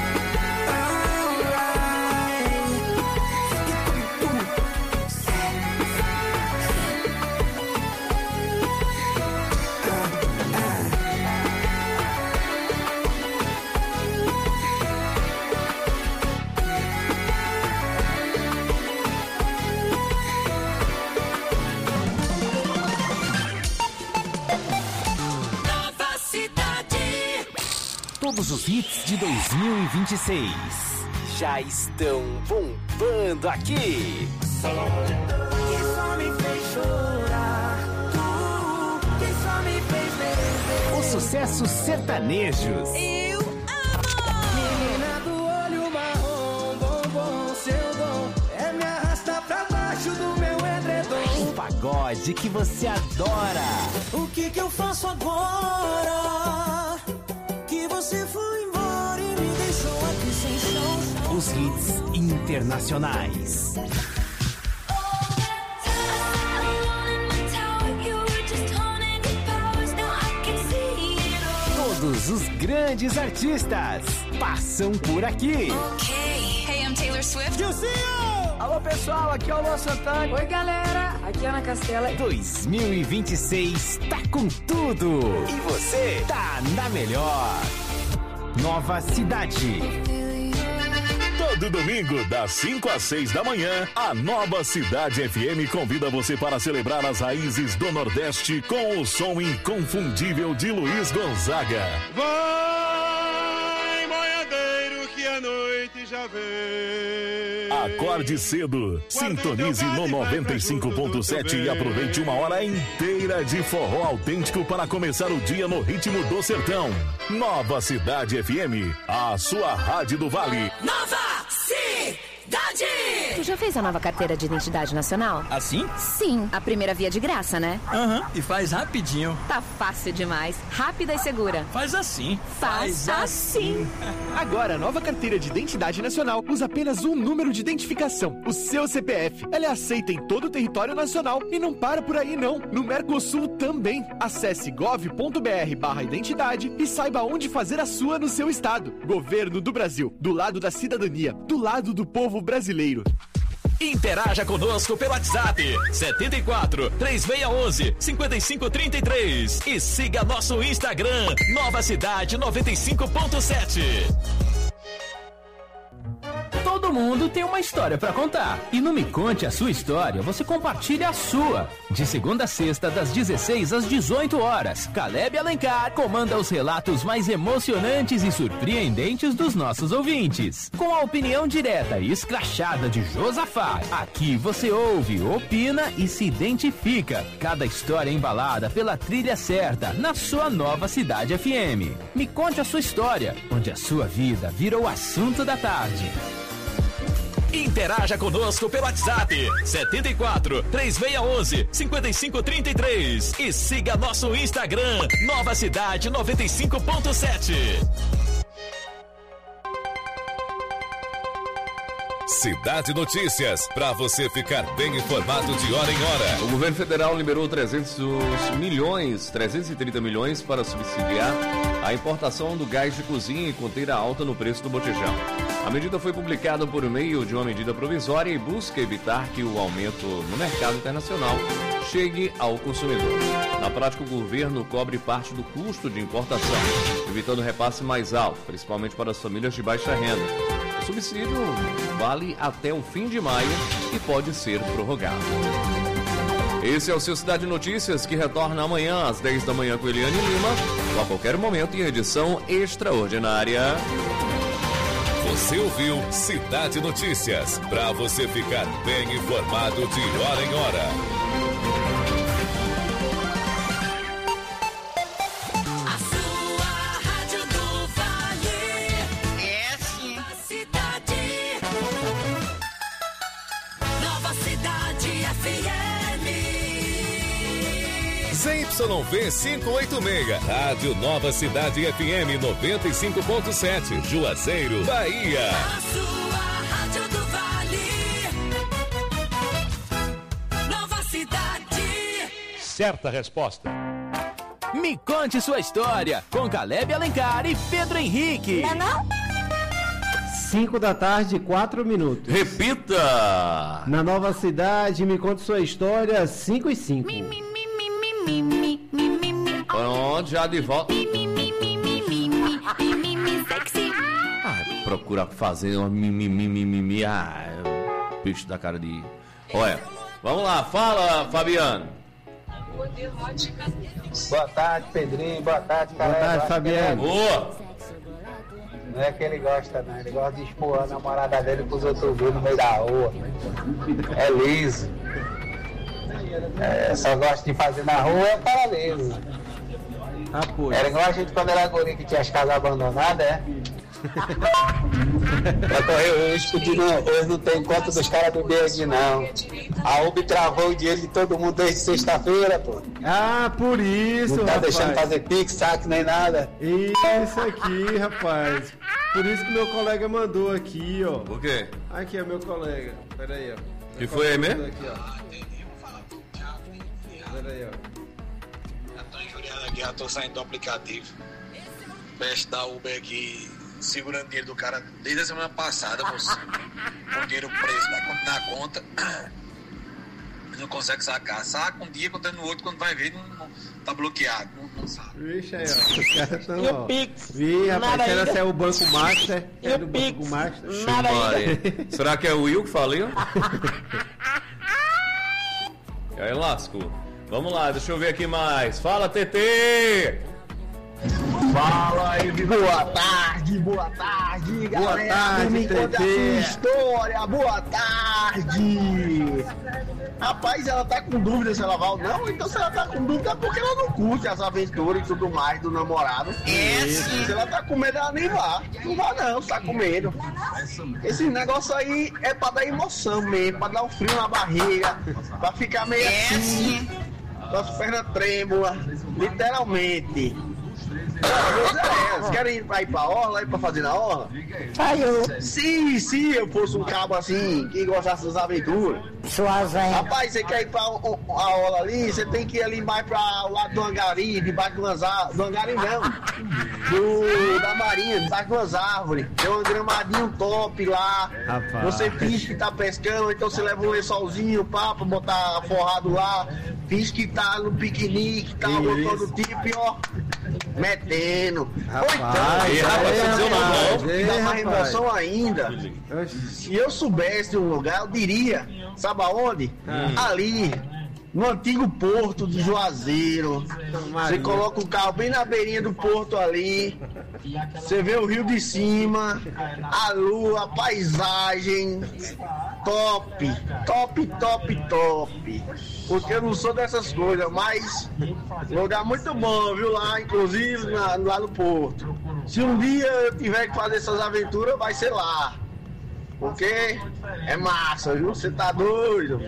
Nova cidade. Todos os hits de dois mil e vinte e seis já estão bombando aqui. Que só me fez chorar, tu que só me fez beber. Os sucessos sertanejos. Eu amo. Menina do olho marrom, bombom, seu dom é me arrastar pra baixo do meu edredom. O pagode que você adora. O que que eu faço agora? Que você foi embora e me deixou aqui sem chão. Os hits internacionais. Todos os grandes artistas passam por aqui. Okay. Hey, I'm Taylor Swift. Alô, pessoal, aqui é o Luan Santana. Oi, galera, aqui é Ana Castela. dois mil e vinte e seis tá com tudo. E você tá na melhor. Nova Cidade. Todo domingo, das cinco às seis da manhã, a Nova Cidade F M convida você para celebrar as raízes do Nordeste com o som inconfundível de Luiz Gonzaga. Vai, boiadeiro, que a noite já vem. Acorde cedo, sintonize no noventa e cinco ponto sete e aproveite uma hora inteira de forró autêntico para começar o dia no ritmo do sertão. Nova Cidade F M, a sua rádio do Vale. Nova Cidade! Tu já fez a nova carteira de identidade nacional? Assim? Sim, a primeira via de graça, né? Aham, uhum. E faz rapidinho. Tá fácil demais, rápida e segura. Faz assim. Faz, faz assim. assim. Agora, a nova carteira de identidade nacional usa apenas um número de identificação, o seu C P F. Ela é aceita em todo o território nacional e não para por aí não. No Mercosul também. Acesse gov.br barra identidade e saiba onde fazer a sua no seu estado. Governo do Brasil, do lado da cidadania, do lado do povo brasileiro. Interaja conosco pelo WhatsApp setenta e quatro, três seis um um, cinco cinco três três e siga nosso Instagram Nova Cidade noventa e cinco ponto sete. Todo mundo tem uma história pra contar. E no Me Conte a Sua História, você compartilha a sua. De segunda a sexta, das dezesseis às dezoito horas, Caleb Alencar comanda os relatos mais emocionantes e surpreendentes dos nossos ouvintes. Com a opinião direta e escrachada de Josafá, aqui você ouve, opina e se identifica. Cada história é embalada pela trilha certa, na sua Nova Cidade F M. Me Conte a Sua História, onde a sua vida vira o assunto da tarde. Interaja conosco pelo WhatsApp setenta e quatro, três seis um um, cinco cinco três três e siga nosso Instagram Nova Cidade noventa e cinco ponto sete. Cidade Notícias, para você ficar bem informado de hora em hora. O governo federal liberou trezentos milhões, trezentos e trinta milhões para subsidiar a importação do gás de cozinha e conter a alta no preço do botijão. A medida foi publicada por meio de uma medida provisória e busca evitar que o aumento no mercado internacional chegue ao consumidor. Na prática, o governo cobre parte do custo de importação, evitando repasse mais alto, principalmente para as famílias de baixa renda. O subsídio vale até o fim de maio e pode ser prorrogado. Esse é o seu Cidade Notícias, que retorna amanhã às dez da manhã com Eliane Lima, ou a qualquer momento em edição extraordinária. Você ouviu Cidade Notícias, para você ficar bem informado de hora em hora. A sua rádio do Vale. É sim. Cidade. Nova Cidade F M. Z Y V quinhentos e oitenta e seis, Rádio Nova Cidade F M noventa e cinco ponto sete, Juazeiro, Bahia. A sua rádio do Vale. Nova Cidade. Certa resposta. Me Conte Sua História, com Caleb Alencar e Pedro Henrique. Não é não? cinco da tarde, quatro minutos. Repita! Na Nova Cidade, Me Conte Sua História, cinco e cinco. Pronto, já de volta. Ah, procura fazer uma mimimi. Ah, bicho da cara de. Olha, vamos lá, fala, Fabiano. Boa tarde, Pedrinho. Boa tarde, cara. Boa tarde, Fabiano. Boa. Não é que ele gosta, não. Ele gosta de expor a namorada dele pros outros ver no meio da rua. É liso. É, só gosta de fazer na rua é paralelo. Ah, pô. Era igual a gente quando era guri que tinha as casas abandonadas, é? Eu escutei, não, hoje não tem conta dos caras do B S, não. A U B travou o dinheiro de todo mundo desde sexta-feira, pô. Ah, por isso, não tá rapaz. deixando fazer pix, saque, nem nada. Isso aqui, rapaz. Por isso que meu colega mandou aqui, ó. Por quê? Aqui é meu colega. Pera aí, ó. Que foi aí mesmo? Aqui, ó. Pera aí, ó. Já tô injuriado aqui, já tô saindo do aplicativo. mestre da Uber aqui segurando dinheiro do cara desde a semana passada, moço. Com dinheiro preso na, na conta. Não consegue sacar. Saca um dia, quando no outro, quando vai ver, não, não tá bloqueado. Não, não sabe. Vixe, aí, ó. Os caras estão. E o Pix? Vi, rapaz, será que é o Banco Master? E é o do Pix? Banco Master? Nada ainda. Será que é o Will que faliu? E aí lascou. Vamos lá, deixa eu ver aqui mais. Fala, T T! Fala aí, boa tarde, boa tarde, Boa galera. tarde, Me conta a T T. sua história, boa tarde. Rapaz, ela tá com dúvida se ela vai ou não, então se ela tá com dúvida é porque ela não curte as aventuras e tudo mais do namorado. É, sim. Se ela tá com medo, ela nem vá. Não vá não, se tá com medo. Esse negócio aí é pra dar emoção mesmo, pra dar um frio na barriga, pra ficar meio é, assim, sim. Com as pernas trêmulas, literalmente. Vocês querem ir pra ir pra orla, ir pra fazer na orla? Vai eu. Se, se eu fosse um cabo assim, que gostasse das aventuras. Suazinho. Rapaz, você quer ir pra a orla ali, você tem que ir ali mais pra o lado do Angari, debaixo do Anzar, do Angari não, do, da Marinha, debaixo das árvores. Tem um gramadinho top lá. Rapaz. Você finge que tá pescando, então você leva um lençolzinho, pá, pra botar forrado lá. Finge que tá no piquenique, tá botando tipo, ó. Metendo. Rapaz, Ou então, rapaz, é, você deu rapaz, uma que dá mais rapaz. emoção ainda. Se eu soubesse de um lugar, eu diria, sabe aonde? Hum. Ali, no antigo porto de Juazeiro. Você coloca o carro bem na beirinha do porto ali. Você vê o rio de cima, a lua, a paisagem. Top, top, top, top. Porque eu não sou dessas coisas, mas lugar muito bom, viu? Lá, inclusive na, lá no porto. Se um dia eu tiver que fazer essas aventuras, vai ser lá. Porque é massa, viu? Você tá doido?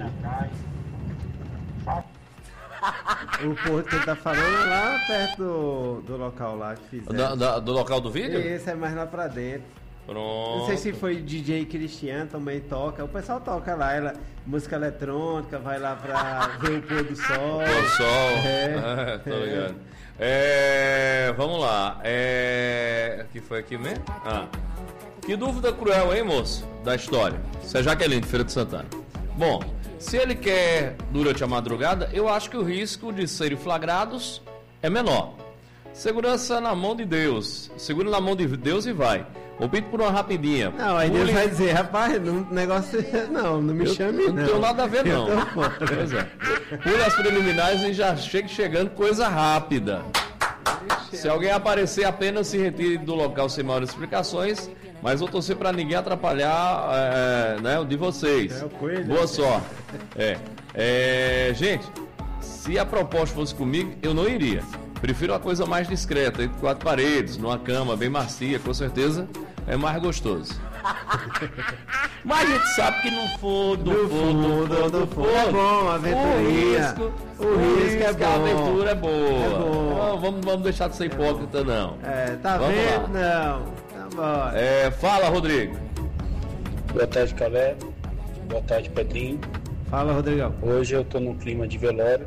O porto que ele tá falando é lá perto do, do local lá que fizeram. Da- da- do local do vídeo? Esse é mais lá pra dentro. Pronto. Não sei se foi D J Cristiano, também toca. O pessoal toca lá, ela, música eletrônica, vai lá pra ver o pôr do sol. Pôr do sol. É. É, tô ligado. É, vamos lá. É, que foi aqui mesmo? Ah. Que dúvida cruel, hein, moço? Da história. Isso é Jaqueline de Feira de Santana. Bom, se ele quer durante a madrugada, eu acho que o risco de serem flagrados é menor. Segurança na mão de Deus. Segura na mão de Deus e vai. Opite por uma rapidinha. Não, aí Deus vai dizer, rapaz, não, negócio. Não, não me Eu- chame, eu não. não tenho nada a ver, não. Eu tô fora. Pois é. Pule as preliminares e já chegue chegando coisa rápida. Se alguém aparecer, apenas se retire do local sem maiores explicações. Mas vou torcer para ninguém atrapalhar é, né, o de vocês. É o coelho, Boa né? sorte. É. É, gente, se a proposta fosse comigo, eu não iria. Prefiro uma coisa mais discreta, entre quatro paredes, numa cama bem macia, com certeza é mais gostoso. Mas a gente sabe que no fundo, No no fundo, fundo, no fundo é bom, a aventurinha. O risco, O o risco é risco, a bom. aventura é boa. É bom. Não, vamos, vamos deixar de ser hipócrita, não. É, tá Vamos vendo? lá. Não. Tá bom. É, fala, Rodrigo. Boa tarde, Caleb. Boa tarde, Pedrinho. Fala, Rodrigão. Hoje eu tô num clima de velório,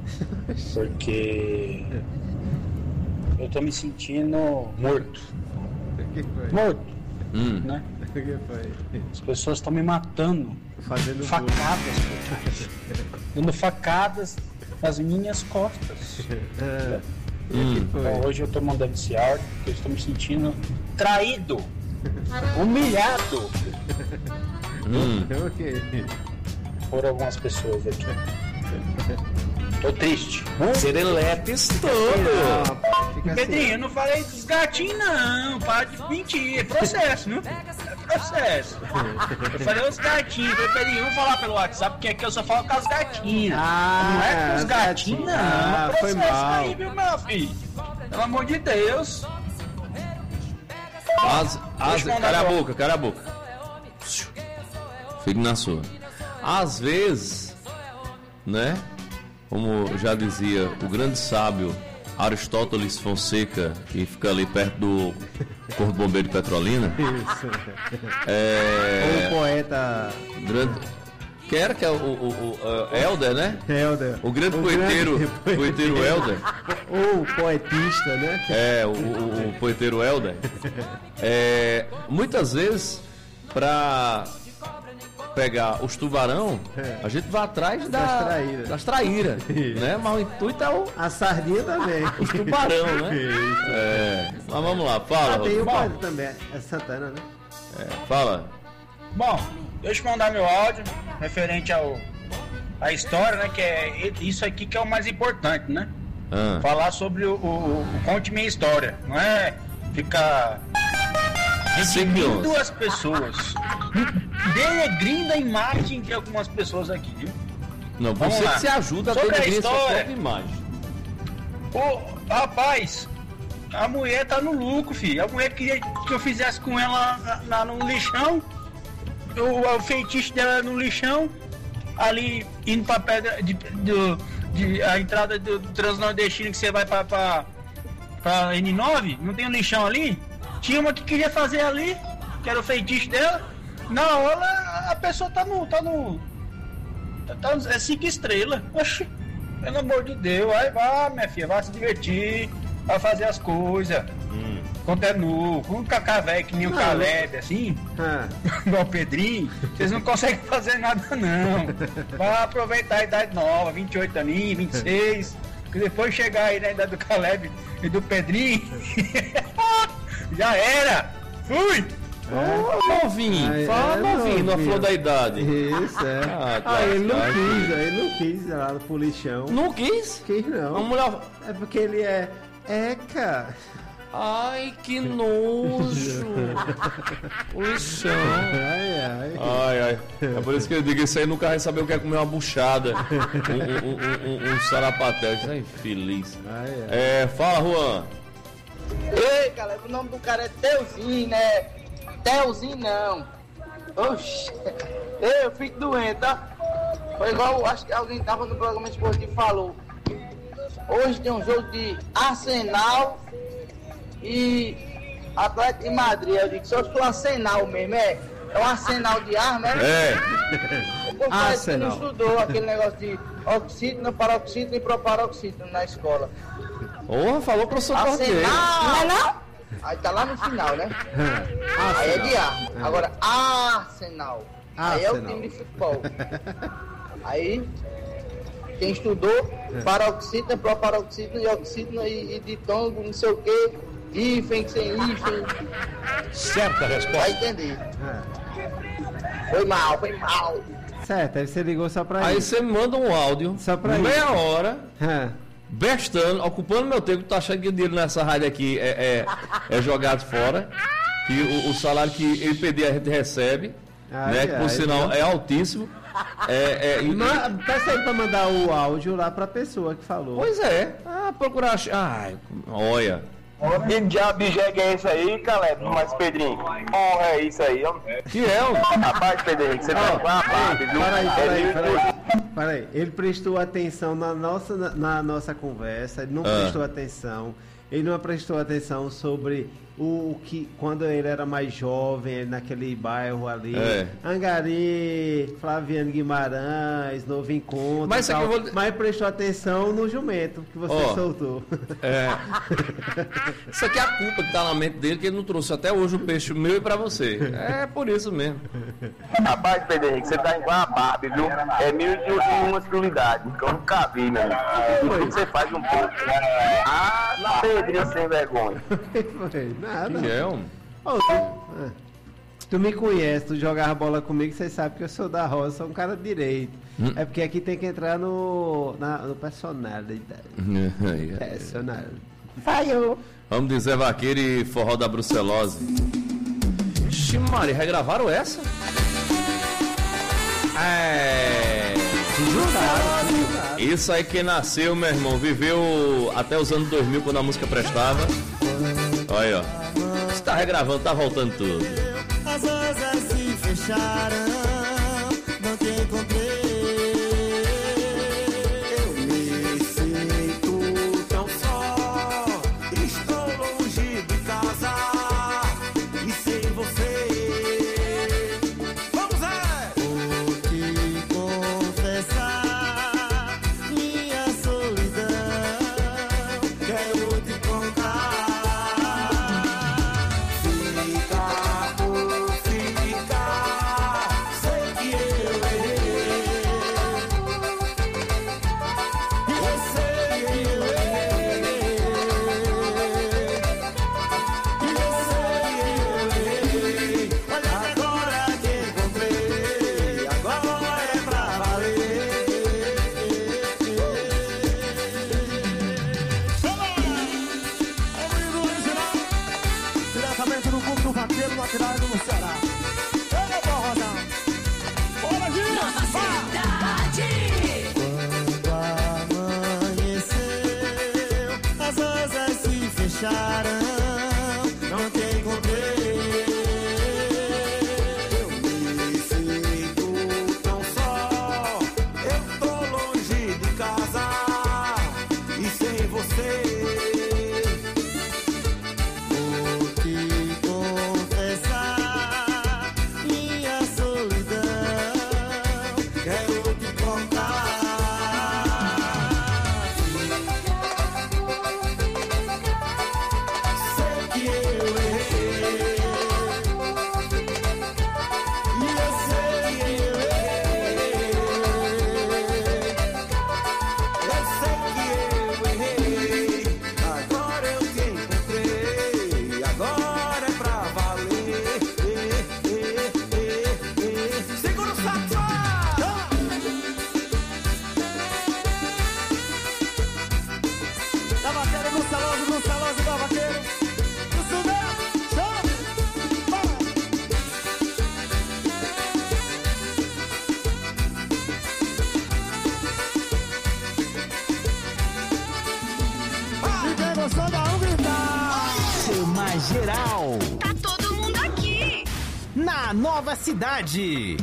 porque eu tô me sentindo morto. O que foi? Morto, Hum. né? O que foi? As pessoas estão me matando. Fazendo facadas por trás. Dando facadas nas minhas costas. É. Hum. que foi? Então, hoje eu tô mandando esse áudio porque eu estou me sentindo traído, humilhado Hum. O quê? por algumas pessoas aqui. Tô triste. Serelepes Não, todo. rapaz, fica assim. Pedrinho, eu não falei dos gatinhos, não. Para de mentir. É processo, viu? É processo. Eu falei os gatinhos. Eu falei, Pedrinho, vamos falar pelo WhatsApp, porque aqui eu só falo com as gatinhas. Ah, não é com os as gatinhos, não. gatinhas. Ah, É foi processo mal. aí, viu, meu filho? Pelo amor de Deus. As, as, Deixa eu mandar cara a agora. boca, cara a boca. Fique na sua. Às vezes, né? Como já dizia o grande sábio Aristóteles Fonseca, que fica ali perto do Corpo Bombeiro de Petrolina. Isso. É, Ou o poeta. grande, Que era, que é o, o, o, o Helder, né? Helder. O grande O poeteiro, grande poeteiro Helder. Ou poetista, né? É, o, o, o poeteiro Helder. É, muitas vezes, para pegar os tubarão, é. a gente vai atrás da, das traíras. Das traíras, né? Mas o intuito é o... A sardinha também. Os tubarão, né? É. Mas vamos lá, fala. Ah, tem o Bom, poeta também, é Santana, né? É, fala. Bom, deixa eu mandar meu áudio referente ao a história, né? Que é isso aqui que é o mais importante, né? Ah. Falar sobre o, o, o conte minha história, não é ficar redimindo as pessoas, denegrindo a imagem de algumas pessoas aqui, viu? Não, Vamos você lá. que se ajuda a sobre a denegrir a sua história. própria imagem. Ô, rapaz, a mulher tá no lucro, filho. A mulher queria que eu fizesse com ela lá no lixão. O, o feitiço dela no lixão, ali indo pra pedra de, de, de a entrada do Transnordestino que você vai pra, pra, pra N nove, não tem um lixão ali? Tinha uma que queria fazer ali, que era o feitiço dela. Na hora a pessoa tá no. tá no. Tá, tá, é cinco estrelas. Oxi, pelo amor de Deus, vai, vai, minha filha, vai se divertir, vai fazer as coisas. Hum. Quando é nu, com um cacá velho que nem o Caleb, assim, ah. igual o Pedrinho, vocês não conseguem fazer nada não. Vai aproveitar a idade nova, vinte e oito aninhos, vinte e seis, que depois chegar aí na idade do Caleb e do Pedrinho, já era! Fui! Ô, novinho, Ai, fala é, novinho, na novinho. flor da idade. Isso, é. Ah, Ah, tá, ele não tá. quis, ele não quis ir lá pro lixão. Não quis? Quis não. A mulher... É porque ele é Eca. Ai, que nojo. O lixão. Ai, ai. Ai, ai. É por isso que eu digo, isso aí nunca vai saber o que é comer uma buchada. Um, um, um, um, um sarapatel. Isso é infeliz. Ai, ai. É, fala, Juan. Ei, galera, o nome do cara é Teuzinho, né? Teuzinho não. Oxi. Ei, eu fico doente, tá? Foi igual, acho que alguém tava no programa esportivo e falou. Hoje tem um jogo de Arsenal e Atlético de Madrid. Eu digo, se eu sou Arsenal mesmo, é? É um arsenal de arma, é? É. O povo que não estudou aquele negócio de oxítono, paroxítono e proparoxítono na escola. Porra, falou professor Cortez. Arsenal! Não é não? Aí tá lá no final, né? Aí é de ar. Agora, Arsenal. Aí é o time de futebol. Aí, quem estudou, paroxítono, proparoxítono e oxítono e, e ditongo, não sei o que, hífen, sem hífen. Certa resposta. Vai entender. Foi mal, foi mal. Certo, aí você ligou só pra Aí isso. você me manda um áudio, Só pra meia isso. hora, Ah. bestando, ocupando meu tempo, tá achando que o dinheiro nessa rádio aqui é, é, é jogado fora, que o, o salário que ele pedir a gente recebe, Ai, né, que por ai, sinal ai. é altíssimo. É, é, e- Ma- Peça aí pra mandar o áudio lá pra pessoa que falou. Pois é, ah, procurar. ach- Ai, olha. Que diabo de jegue é esse aí, Caleb? Mas, Pedrinho, porra é isso aí, ó. Que é, ó? Rapaz, Pedrinho, você tá com a parte, viu? Peraí, É peraí, mil- peraí. Peraí, ele prestou atenção na nossa, na, na nossa conversa, ele não Ah. prestou atenção. Ele não prestou atenção sobre o, o que, quando ele era mais jovem, naquele bairro ali, É. Angari, Flaviano Guimarães, Novo Encontro. Mas isso tal, aqui eu vou- mas prestou atenção no jumento que você Ó. soltou. É. Isso aqui é a culpa que tá na mente dele, que ele não trouxe até hoje o peixe meu e pra você. É por isso mesmo. Rapaz, Pedrinho, você tá igual a Barbie, viu? É mil e uma utilidade, que eu nunca vi, meu amigo. Tudo que você faz um pouco. Ah, Pedrinho sem vergonha. Foi, nada. Que é, homem? Ô, tu, ah, tu me conhece, tu jogava bola comigo, você sabe que eu sou da roça, sou um cara direito. Hum. É porque aqui tem que entrar no, na, no personalidade. Personal. Falhou. Vamos dizer vaqueiro e forró da brucelose. Ixi, Maria, regravaram essa? É. Isso aí quem nasceu, meu irmão, viveu até os anos dois mil, quando a música prestava. Olha aí, ó. Você tá regravando, tá voltando tudo. As asas se fecharam, não te encontrei. Eu me sinto tão só, estou longe de casa e sem você. Vamos lá! Vou te acharão, não te encontrei. Eu me sinto tão só, eu tô longe de casa e sem você. Vou te confessar minha solidão, quero te contar. Sei que eu errei, e eu sei que eu errei. Eu sei que eu errei, agora eu te encontrei, agora é pra valer. Segura o saco! Da vaqueira, no saloso, no saloso da vaqueira. No sudão, chama! E quem gostou dá um gritar. Chama geral. Tá todo mundo aqui. Na nova cidade.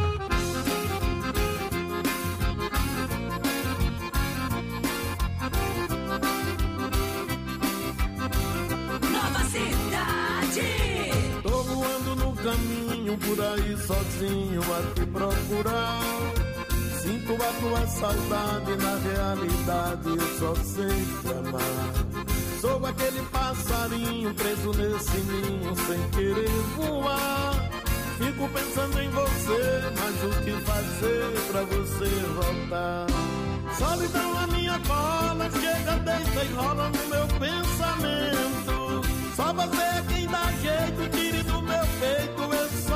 Nova cidade. Tô voando no caminho por aí sozinho a te procurar. Sinto a tua saudade, na realidade eu só sei te amar. Sou aquele passarinho preso nesse ninho sem querer voar. Fico pensando em você, mas o que fazer pra você voltar? Solidão a minha cola, chega, deita e rola no meu pensamento. Só você é quem dá jeito, tire do meu peito esse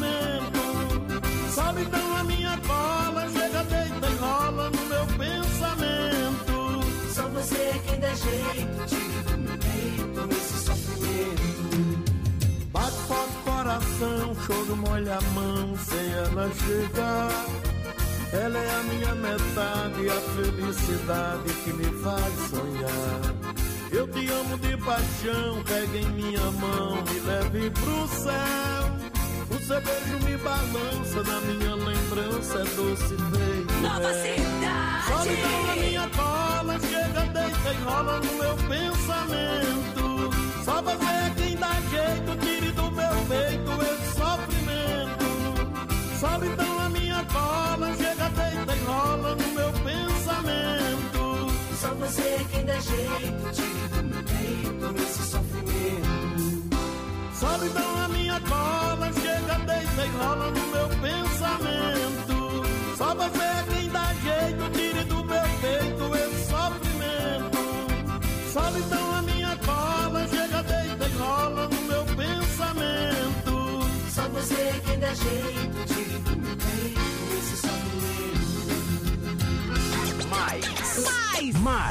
sofrimento. Solidão a minha cola, chega, deita e rola no meu pensamento. Só você é quem dá jeito, tire do meu peito esse sofrimento. Bate forte o coração, choro molha a mão sem ela chegar. Ela é a minha metade, a felicidade que me faz sonhar. Eu te amo de paixão, pegue em minha mão, me leve pro céu. O seu beijo me balança, na minha lembrança é doce feito. Nova cidade. Solidão na minha cola, chega, deita e rola no meu pensamento. Só você é quem dá jeito, tire do meu peito esse sofrimento. Solidão na minha cola, chega, deita e rola no meu pensamento. Só você é quem dá jeito, tire do meu peito esse sofrimento. Solidão na minha cola, chega, deita e rola no meu pensamento. Só você é quem dá jeito, tire do meu peito esse sofrimento. Solidão na minha cola, chega, deita e rola no meu pensamento. Só você é quem dá jeito, tire do meu peito esse sofrimento. Mais. Mais. Mais.